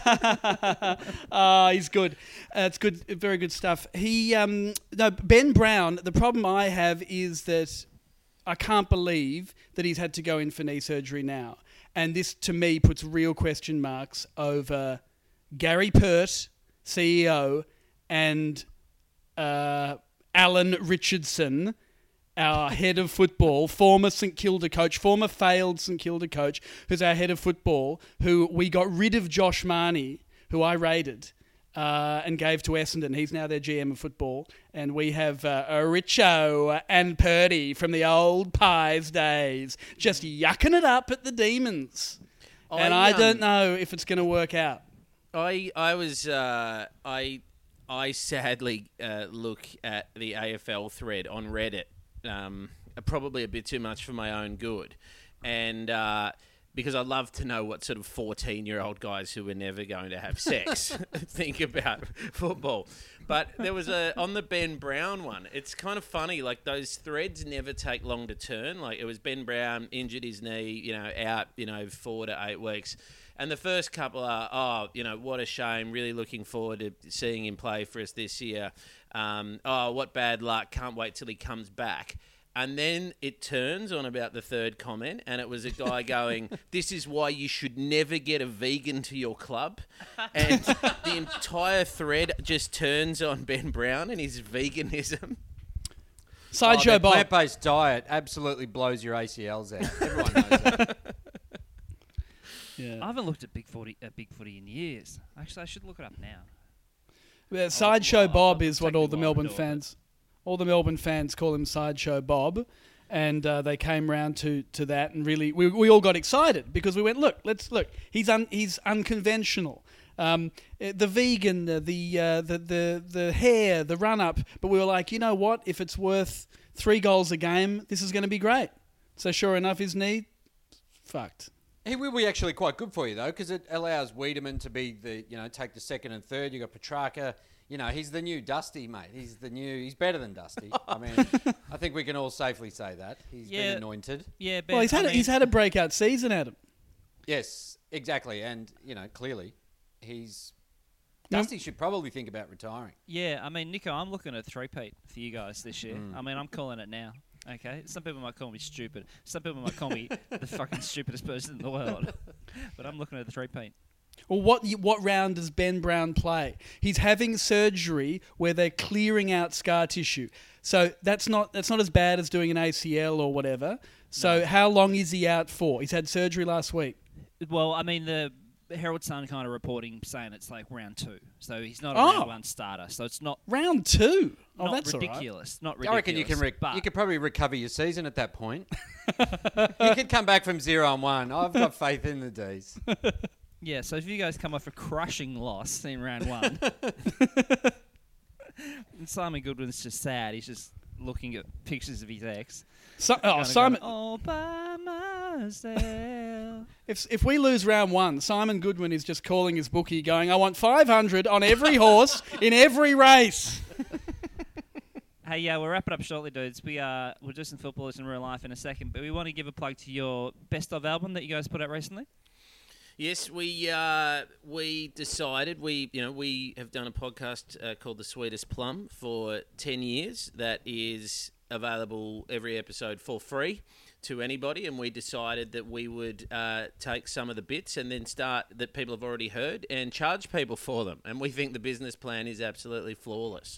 uh, he's good. Uh, it's good, very good stuff. He, um, no, Ben Brown. The problem I have is that I can't believe that he's had to go in for knee surgery now, and this to me puts real question marks over Gary Pert, C E O, and uh, Alan Richardson, our head of football, former St Kilda coach, former failed St Kilda coach, who's our head of football, who we got rid of Josh Marnie, who I rated uh, and gave to Essendon. He's now their G M of football. And we have uh, Richo and Purdy from the old Pies days, just yucking it up at the Demons. and I, I don't um, know if it's going to work out. I I was uh, I I sadly uh, look at the A F L thread on Reddit, um, probably a bit too much for my own good, and uh, because I love to know what sort of fourteen-year-old guys who are never going to have sex think about football. But there was a on the Ben Brown one. It's kind of funny. Like those threads never take long to turn. Like it was Ben Brown injured his knee, you know, out, you know, four to eight weeks. And the first couple are, oh, you know, what a shame. Really looking forward to seeing him play for us this year. Um, oh, what bad luck. Can't wait till he comes back. And then it turns on about the third comment, and it was a guy going, this is why you should never get a vegan to your club. And the entire thread just turns on Ben Brown and his veganism. Sideshow oh, Bob. Plant-based diet absolutely blows your A C Ls out. Everyone knows that. Yeah. I haven't looked at Big Footy, at Big Footy in years. Actually, I should look it up now. Yeah, Sideshow well, Bob it'll is what take me all a the while to Melbourne do it, fans, all the Melbourne fans call him Sideshow Bob, and uh, they came round to, to that and really we, we all got excited because we went look let's look he's un, he's unconventional, um, eh, the vegan, uh, the uh, the the the hair, the run up, but we were like, you know what, if it's worth three goals a game, this is going to be great. So sure enough, his knee fucked. He will be actually quite good for you though, because it allows Wiedemann to be the, you know, take the second and third. You got Petrarca. You know, he's the new Dusty, mate. He's the new. He's better than Dusty. I mean, I think we can all safely say that he's Yeah. been anointed. Yeah, Ben, Well, he's had I a, he's mean- had a breakout season, Adam. Yes, exactly, and you know, clearly, he's No. Dusty should probably think about retiring. Yeah, I mean, Nico, I'm looking at a three-peat for you guys this year. Mm. I mean, I'm calling it now. Okay, some people might call me stupid. Some people might call me the fucking stupidest person in the world. But I'm looking at the three-peat. Well, what what round does Ben Brown play? He's having surgery where they're clearing out scar tissue. So that's not that's not as bad as doing an A C L or whatever. So how long is he out for? He's had surgery last week. Well, I mean, the Herald Sun kind of reporting saying it's like round two. So he's not a Oh. round one starter. So it's not, Round two. Oh, not that's all right. ridiculous. Not ridiculous. I reckon you can re- but you could probably recover your season at that point. You could come back from zero and one. I've got faith in the D's. Yeah, so if you guys come off a crushing loss in round one, and Simon Goodwin's just sad. He's just looking at pictures of his ex. So, oh, Kinda Simon. going, all by myself. If if we lose round one, Simon Goodwin is just calling his bookie, going, "I want five hundred on every horse in every race." Hey, yeah, we'll wrap it up shortly, dudes. We uh, we'll do some footballers in real life in a second, but we want to give a plug to your best of album that you guys put out recently. Yes, we uh, we decided we you know we have done a podcast uh, called The Sweetest Plum for ten years. That is available every episode for free to anybody, and we decided that we would uh, take some of the bits and then start that people have already heard and charge people for them. And we think the business plan is absolutely flawless.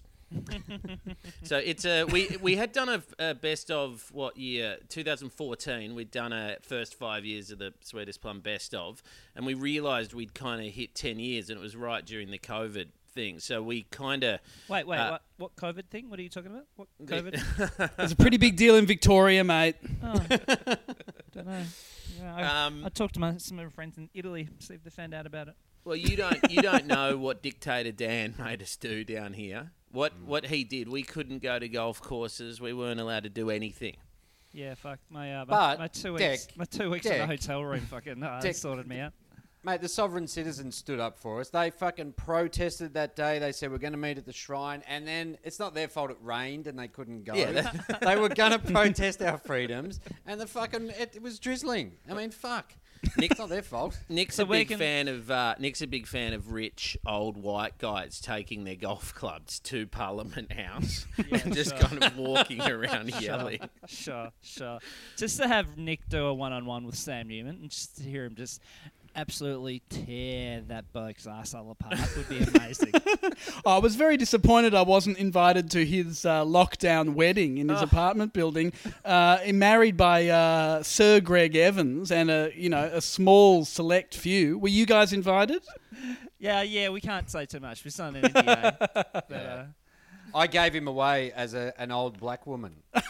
So it's a we we had done a, a best of what year twenty fourteen. We'd done a first five years of the Sweetest Plum best of, and we realised we'd kind of hit ten years, and it was right during the COVID thing. So we kind of Wait, wait, uh, what, what COVID thing? What are you talking about? What COVID? It's a pretty big deal in Victoria, mate. Oh, don't know. Yeah, I, Um, I talked to my some of my friends in Italy, see if they found out about it. Well, you don't you don't know what Dictator Dan made us do down here. What what he did, we couldn't go to golf courses. We weren't allowed to do anything. Yeah, fuck my uh, my, But, my two Dick, weeks my two weeks in the Dick, hotel room fucking uh, Dick. sorted me out. Mate, the sovereign citizens stood up for us. They fucking protested that day. They said, we're going to meet at the shrine. And then it's not their fault it rained and they couldn't go. Yeah, They were going to protest our freedoms. And the fucking, it, it was drizzling. I mean, fuck. Nick, It's not their fault. Nick's So a we big can- fan of uh, Nick's a big fan of rich old white guys taking their golf clubs to Parliament House and just kind of walking around yelling. Sure, sure. Just to have Nick do a one-on-one with Sam Newman and just to hear him just absolutely tear that bloke's arsehole apart would be amazing. I was very disappointed I wasn't invited to his uh, lockdown wedding in his Oh. apartment building. Uh, married by uh, Sir Greg Evans and a you know a small select few. Were you guys invited? Yeah, yeah, we can't say too much. We signed an N D A. But, uh, I gave him away as a, an old black woman.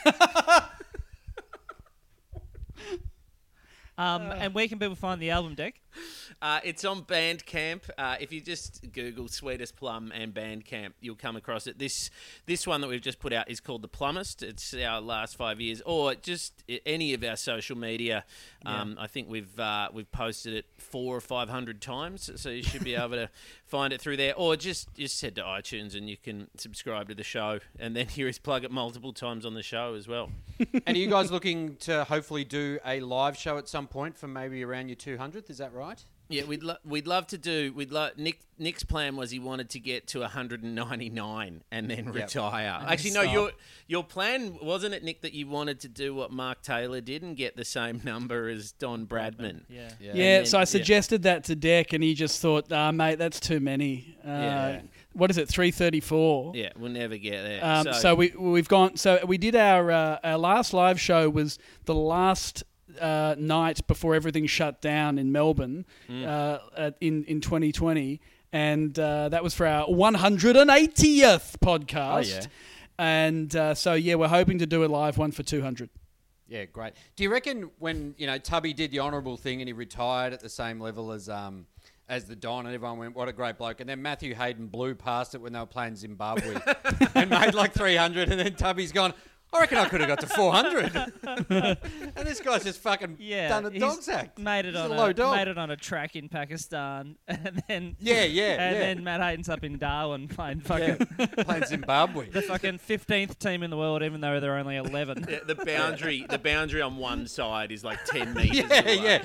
um, and where can people find the album, Dick? Uh, it's on Bandcamp. Uh, if you just Google Sweetest Plum and Bandcamp, you'll come across it. This this one that we've just put out is called The Plumbist. It's our last five years, or just i- any of our social media. Um, I think we've uh, we've posted it four or five hundred times, so you should be able to find it through there. Or just just head to iTunes and you can subscribe to the show, and then hear us plug it multiple times on the show as well. And are you guys looking to hopefully do a live show at some point for maybe around your two hundredth? Is that right? Yeah, we'd lo- we'd love to do. We'd lo- Nick Nick's plan was he wanted to get to one hundred ninety-nine and then retire. And Actually, then no, stop. your your plan wasn't it, Nick, that you wanted to do what Mark Taylor did and get the same number as Don Bradman? Yeah. Yeah, then- so I yeah. suggested that to Deck, and he just thought, "Ah, mate, that's too many." Uh, Yeah. What is it? Three thirty-four. Yeah, we'll never get there. Um, so, so, we we've gone. So we did our uh, our last live show was the last uh, night before everything shut down in Melbourne uh, at, in in twenty twenty, and uh, that was for our one hundred eightieth podcast. Oh, yeah. And uh, so yeah, we're hoping to do a live one for two hundred. Yeah, great. Do you reckon when, you know, Tubby did the honourable thing and he retired at the same level as um as the Don and everyone went, what a great bloke. And then Matthew Hayden blew past it when they were playing Zimbabwe and made like three hundred, and then Tubby's gone, I reckon I could have got to four hundred. And this guy's just fucking Yeah, done a he's dog's act. Made it He's on a low dog. made it on a track in Pakistan, and then Yeah, yeah, and yeah. then Matt Hayden's up in Darwin playing fucking Yeah, playing Zimbabwe. the fucking fifteenth team in the world, even though they're only eleven. yeah, the boundary the boundary on one side is like ten meters. Yeah, away. yeah.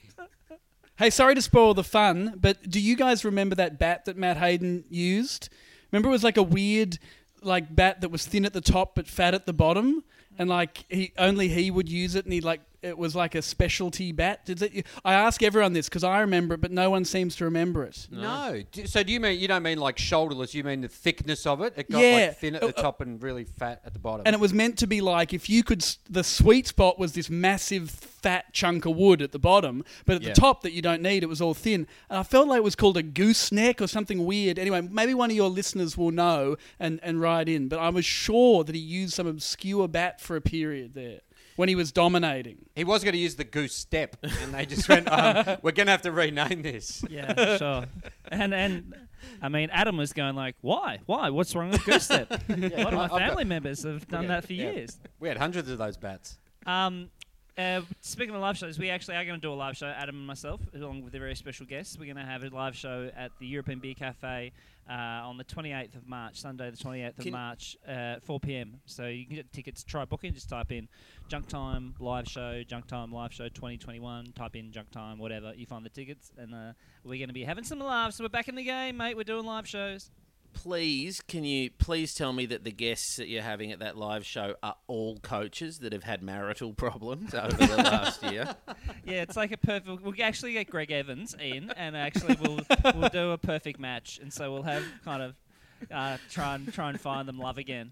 Hey, sorry to spoil the fun, but do you guys remember that bat that Matt Hayden used? Remember it was like a weird like bat that was thin at the top but fat at the bottom? And like he only he would use it, and he like it was like a specialty bat. Did it? I ask everyone this because I remember it, but no one seems to remember it. No. Do- So do you mean, you don't mean like shoulderless, you mean the thickness of it? It got Yeah. like thin at Uh, the top and really fat at the bottom. And it was meant to be like if you could, s- the sweet spot was this massive fat chunk of wood at the bottom, but at Yeah. the top that you don't need, it was all thin. And I felt like it was called a gooseneck or something weird. Anyway, maybe one of your listeners will know and, and write in, but I was sure that he used some obscure bat for a period there. when he was dominating. He was going to use the goose step, and they just went, um, we're going to have to rename this. Yeah, sure. And, and I mean, Adam was going like, why? Why? What's wrong with goose step? A lot of my I've got- family members have done Yeah, that for yeah. years. We had hundreds of those bats. Um, uh, speaking of live shows, we actually are going to do a live show, Adam and myself, along with a very special guest. We're going to have a live show at the European Beer Cafe uh, on the twenty-eighth of March, Sunday the twenty-eighth of Can- March, uh, four p.m. So you can get tickets, try booking, just type in Junk Time Live Show, Junk Time Live Show twenty twenty-one, type in Junk Time, whatever, you find the tickets, and uh, we're going to be having some laughs. So we're back in the game, mate. We're doing live shows. Please, can you please tell me that the guests that you're having at that live show are all coaches that have had marital problems over the last year? Yeah, it's like a perfect. We'll actually get Greg Evans in, and actually we'll we'll do a perfect match, and so we'll have kind of uh, try and try and find them love again.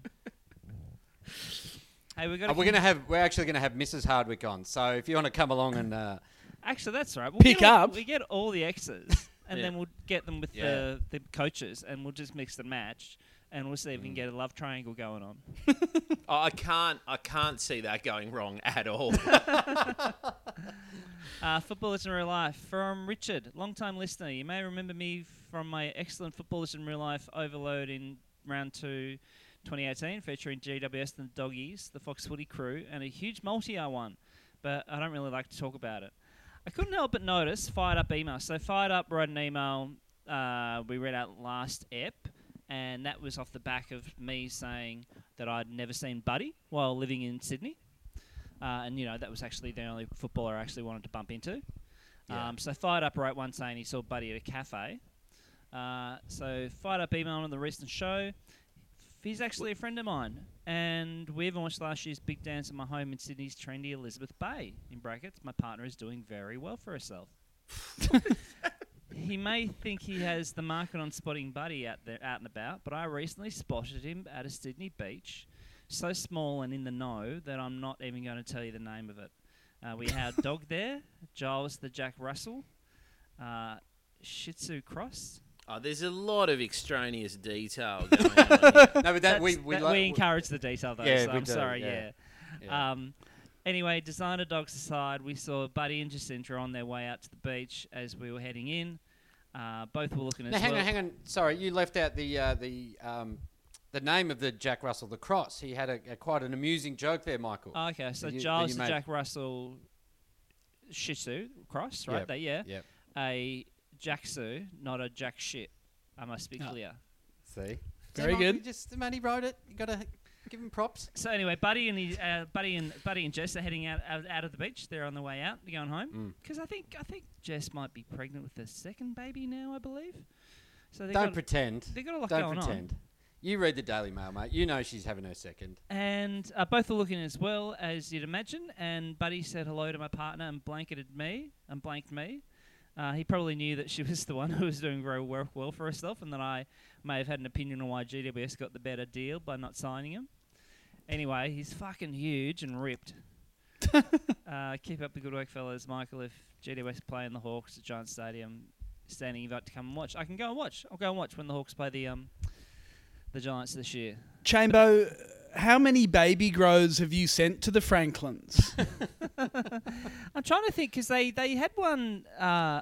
Hey, we've got. Uh, we're going to have. We're actually going to have Missus Hardwick on. So if you want to come along and. Uh, Actually, that's right. We'll Pick get all, up. We get all the exes, and Yeah. then we'll get them with Yeah. the the coaches, and we'll just mix the match, and we'll see if we can get a love triangle going on. Oh, I can't. I can't see that going wrong at all. Uh, Footballers in Real Life from Richard, long-time listener. You may remember me from my excellent Footballers in Real Life overload in round two, twenty eighteen, featuring G W S and the Doggies, the Fox Footy crew, and a huge multi I won. But I don't really like to talk about it. I couldn't help but notice Fired Up email. So Fired Up wrote an email uh, we read out last ep, and that was off the back of me saying that I'd never seen Buddy while living in Sydney. Uh, and, you know, that was actually the only footballer I actually wanted to bump into. Yeah. Um, so Fired Up wrote one saying he saw Buddy at a cafe. Uh, so Fired Up email on the recent show. He's actually a friend of mine. And we even watched last year's Big Dance at my home in Sydney's trendy Elizabeth Bay. In brackets, my partner is doing very well for herself. He may think he has the market on spotting Buddy out there, out and about, but I recently spotted him at a Sydney beach, so small and in the know that I'm not even going to tell you the name of it. Uh, we had a dog there, Giles the Jack Russell, uh, Shih Tzu Cross. Oh, there's a lot of extraneous detail going on here. no, but that we That's- we, that like- we encourage the detail though. Yeah, so we I'm do, sorry. yeah. Yeah. Yeah. Um, anyway, designer dogs aside, we saw Buddy and Jacinta on their way out to the beach as we were heading in. Uh, both were looking Now, as hang well. on, hang on. Sorry, you left out the uh, the um, the name of the Jack Russell, the cross. He had a, a quite an amusing joke there, Michael. Oh, okay, so that you- that Giles you the made. Jack Russell Shih Tzu Cross, right? Yep, There, yeah. Yep. A Jack Tzu, not a Jack shit. I must be Oh. clear. See, Very See, Michael, good. you Just the man he wrote it. You got to give him props. So anyway, Buddy and his, uh, Buddy and Buddy and Jess are heading out, out out of the beach. They're on the way out, they're going home. Mm. Because I think I think Jess might be pregnant with their second baby now, I believe. So they Don't got pretend. they got a lot Don't going pretend. on. You read the Daily Mail, mate. You know she's having her second. And uh, both were looking as well as you'd imagine. And Buddy said hello to my partner and blanketed me and blanked me. Uh, he probably knew that she was the one who was doing very well, well for herself, and that I may have had an opinion on why G W S got the better deal by not signing him. Anyway, he's fucking huge and ripped. uh, keep up the good work, fellas. Michael, if G W S play in the Hawks at Giant Stadium, standing invite to come and watch. I can go and watch. I'll go and watch when the Hawks play the um the Giants this year. Chambo, how many baby grows have you sent to the Franklins? I'm trying to think because they, they had one uh,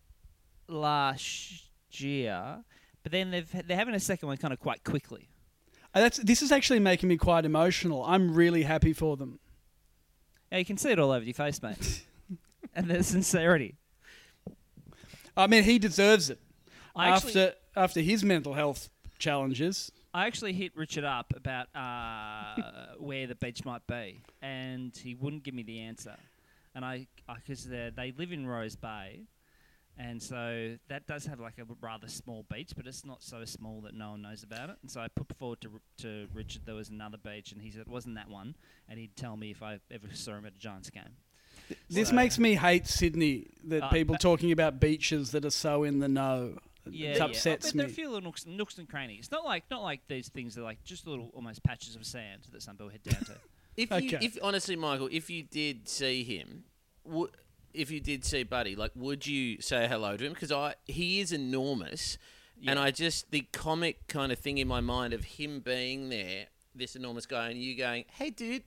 last year, but then they've they're having a second one kind of quite quickly. Uh, That's this is actually making me quite emotional. I'm really happy for them. Yeah, you can see it all over your face, mate, and the sincerity. I mean, he deserves it I actually, after after his mental health challenges. I actually hit Richard up about uh, where the beach might be, and he wouldn't give me the answer. And I, because they they live in Rose Bay, and so that does have like a rather small beach, but it's not so small that no one knows about it. And so I put forward to to Richard there was another beach, and he said it wasn't that one, and he'd tell me if I ever saw him at a Giants game. This So- makes me hate Sydney, that Uh, people but- talking about beaches that are so in the know. Yeah, it yeah. upsets Oh, but there are me. a few little nooks, nooks and crannies. Not like not like these things. Are like just little almost patches of sand that some people head down to. If you, Okay. if honestly, Michael, if you did see him, w- if you did see Buddy, like, would you say hello to him? Because I, he is enormous, and Yeah. I just the comic kind of thing in my mind of him being there, this enormous guy, and you going, "Hey, dude,"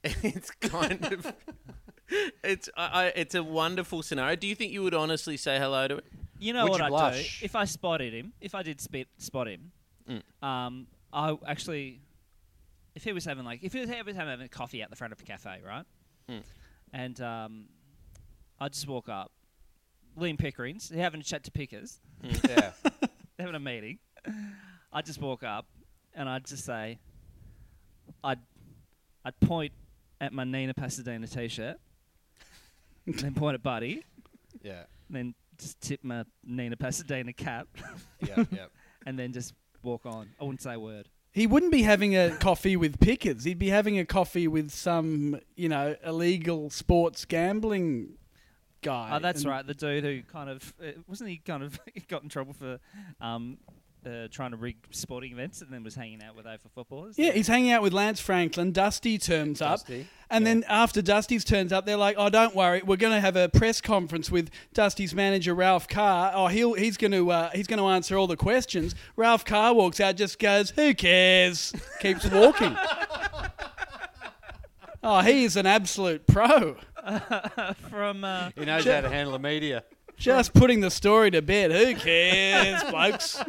It's kind of it's I, I, it's a wonderful scenario. Do you think you would honestly say hello to it? You know Would what you I'd blush? do? If I spotted him, if I did spit, spot him, Mm. um, I actually, if he was having like, if he was having, having a coffee out the front of a cafe, right? Mm. And um, I'd just walk up. Liam Pickering's, they're having a chat to Pickers. Yeah. They're having a meeting. I'd just walk up and I'd just say, I'd, I'd point at my Nina Pasadena t-shirt, and then point at Buddy, Yeah. and then just tip my Nina Pasadena cap, Yeah. Yeah. and then just walk on. I wouldn't say a word. He wouldn't be having a coffee with Pickers. He'd be having a coffee with some, you know, illegal sports gambling guy. Oh, that's And- right. The dude who kind of uh, wasn't he kind of got in trouble for um, uh, trying to rig sporting events and then was hanging out with A F L footballers. Yeah, he's hanging out with Lance Franklin. Dusty turns Dusty, up. And then after Dusty's turns up, they're like, oh, don't worry. We're going to have a press conference with Dusty's manager, Ralph Carr. Oh, he'll, he's going to uh, he's going to answer all the questions. Ralph Carr walks out, just goes, who cares? Keeps walking. Oh, he is an absolute pro. From uh, He knows how to handle the media. Just putting the story to bed. Who cares, blokes?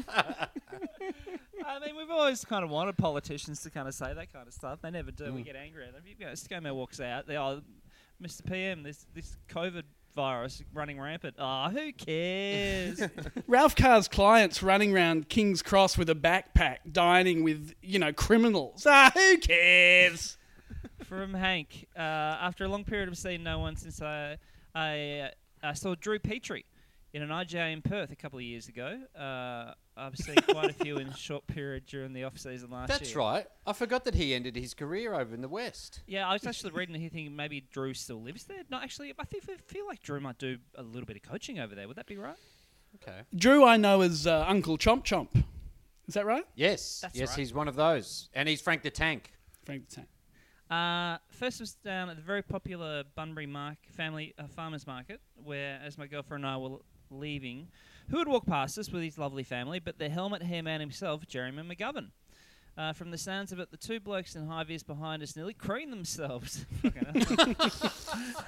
I mean, we've always kind of wanted politicians to kind of say that kind of stuff. They never do. We get angry at them. You know, ScoMo walks out. They are, Mister P M, this this COVID virus running rampant. Ah, oh, who cares? Ralph Carr's clients running around King's Cross with a backpack, dining with, you know, criminals. Ah, who cares? From Hank, uh, after a long period of seeing no one since I, I, I saw Drew Petrie in an I G A in Perth a couple of years ago. Uh, I've seen quite a few in a short period during the off-season last year. That's right. I forgot that he ended his career over in the West. Yeah, I was actually reading here thinking maybe Drew still lives there. No, actually, I think I feel like Drew might do a little bit of coaching over there. Would that be right? Okay. Drew, I know as uh, Uncle Chomp Chomp. Is that right? Yes. That's yes, right. he's one of those. And he's Frank the Tank. Frank the Tank. Uh, first was down at the very popular Bunbury Mark family uh, farmers market, where, as my girlfriend and I were leaving, who would walk past us with his lovely family, but the helmet hair man himself, Jeremy McGovern. Uh, from the sounds of it, the two blokes in high vis behind us nearly creamed themselves. Fucking hell.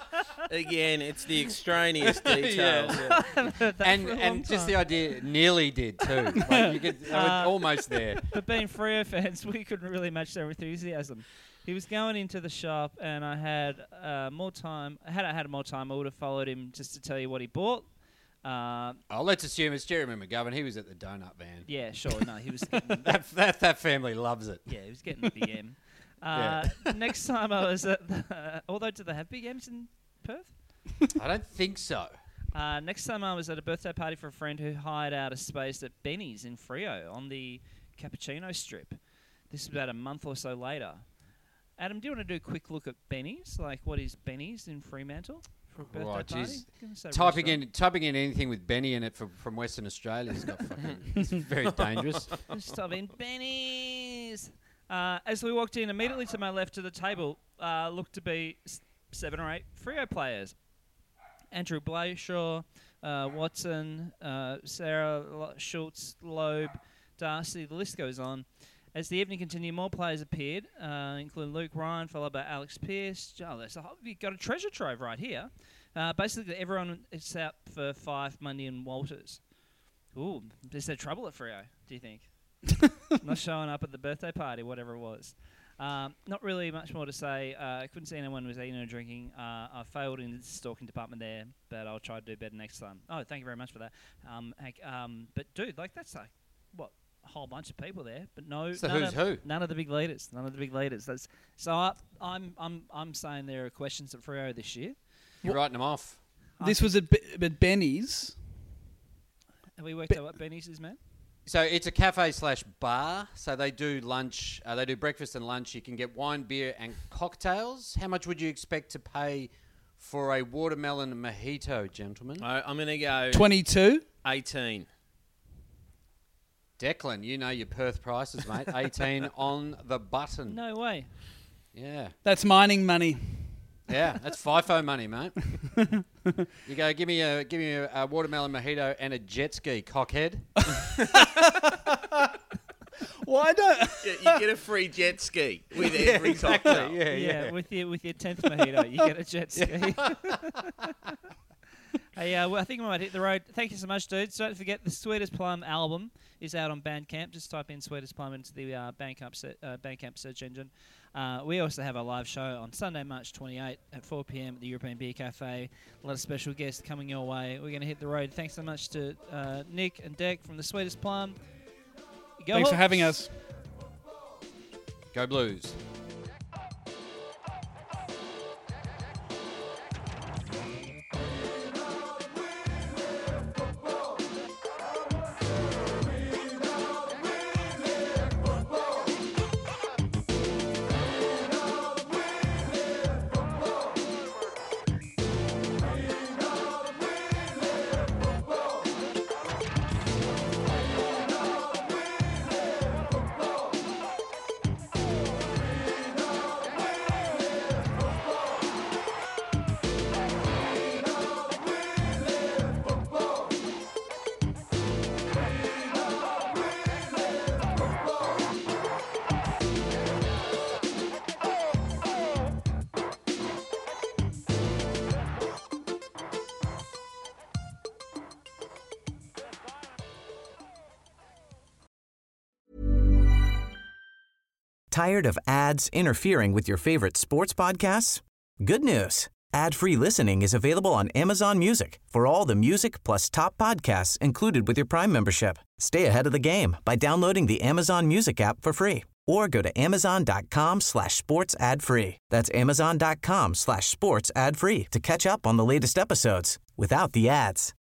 Again, it's the extraneous details. I've heard that And for a long and just time. the idea, nearly did too. Like you could, I Uh, was almost there. But being Freo fans, we couldn't really match their enthusiasm. He was going into the shop, and I had uh, more time. Had I had more time, I would have followed him just to tell you what he bought. Uh, Oh, let's assume it's Jeremy McGovern. He was at the donut van. yeah, sure. No, he was getting, That that that family loves it. yeah, he was getting the B M. Uh, next time I was at, the, although do they have big M's in Perth? I don't think so. Uh, next time I was at a birthday party for a friend who hired out a space at Benny's in Freo on the Cappuccino Strip. This is about a month or so later. Adam, do you want to do a quick look at Benny's? Like, what is Benny's in Fremantle for a birthday Right, party? geez. Gonna say Typing restaurant. in typing in anything with Benny in it from, from Western Australia is got fucking it's very dangerous. Just type in Benny's. Uh, as we walked in, immediately to my left to the table uh, looked to be s- seven or eight Freo players. Andrew Blayshaw, uh, Watson, uh, Sarah Lo- Schultz, Loeb, Darcy, the list goes on. As the evening continued, more players appeared, uh, including Luke Ryan, followed by Alex Pearce. Oh, there's a whole, you've got a treasure trove right here. Uh, basically, everyone is out for five, Mundy and Walters. Ooh, is there trouble at Freo, do you think? Not showing up at the birthday party, whatever it was. Um, not really much more to say. Uh, I couldn't see anyone was eating or drinking. Uh, I failed in the stalking department there, but I'll try to do better next time. Oh, thank you very much for that. Um, Hank, um, but dude, like that's like what a whole bunch of people there, but no, It's the none, who's of, who. none of the big leaders. None of the big leaders. That's so. I, I'm I'm I'm saying there are questions at Freo this year. You're writing them off. This was at, B- at Benny's. Have we worked out what Benny's is, man? So it's a cafe slash bar. So they do lunch. Uh, they do breakfast and lunch. You can get wine, beer, and cocktails. How much would you expect to pay for a watermelon mojito, gentlemen? I, I'm going to go twenty-two. eighteen. Declan, you know your Perth prices, mate. eighteen on the button. No way. Yeah. That's mining money. Yeah, that's FIFO money, mate. You go, give me a give me a, a watermelon mojito and a jet ski, cockhead. Why don't? You, you get a free jet ski with every cocktail. Yeah, Yeah, yeah. with your with your tenth mojito, you get a jet ski. Hey, uh, well, I think we might hit the road. Thank you so much, dudes. Don't forget the Sweetest Plum album is out on Bandcamp. Just type in Sweetest Plum into the uh, Bandcamp, se- uh, Bandcamp search engine. Uh, we also have a live show on Sunday, March twenty-eighth at four p.m. at the European Beer Cafe. A lot of special guests coming your way. We're going to hit the road. Thanks so much to uh, Nick and Deck from the Sweetest Plum. Go Thanks for Hawks. having us. Go Blues. Tired of ads interfering with your favorite sports podcasts? Good news. Ad-free listening is available on Amazon Music for all the music plus top podcasts included with your Prime membership. Stay ahead of the game by downloading the Amazon Music app for free or go to amazon.com slash sports ad free. That's amazon.com slash sports ad free to catch up on the latest episodes without the ads.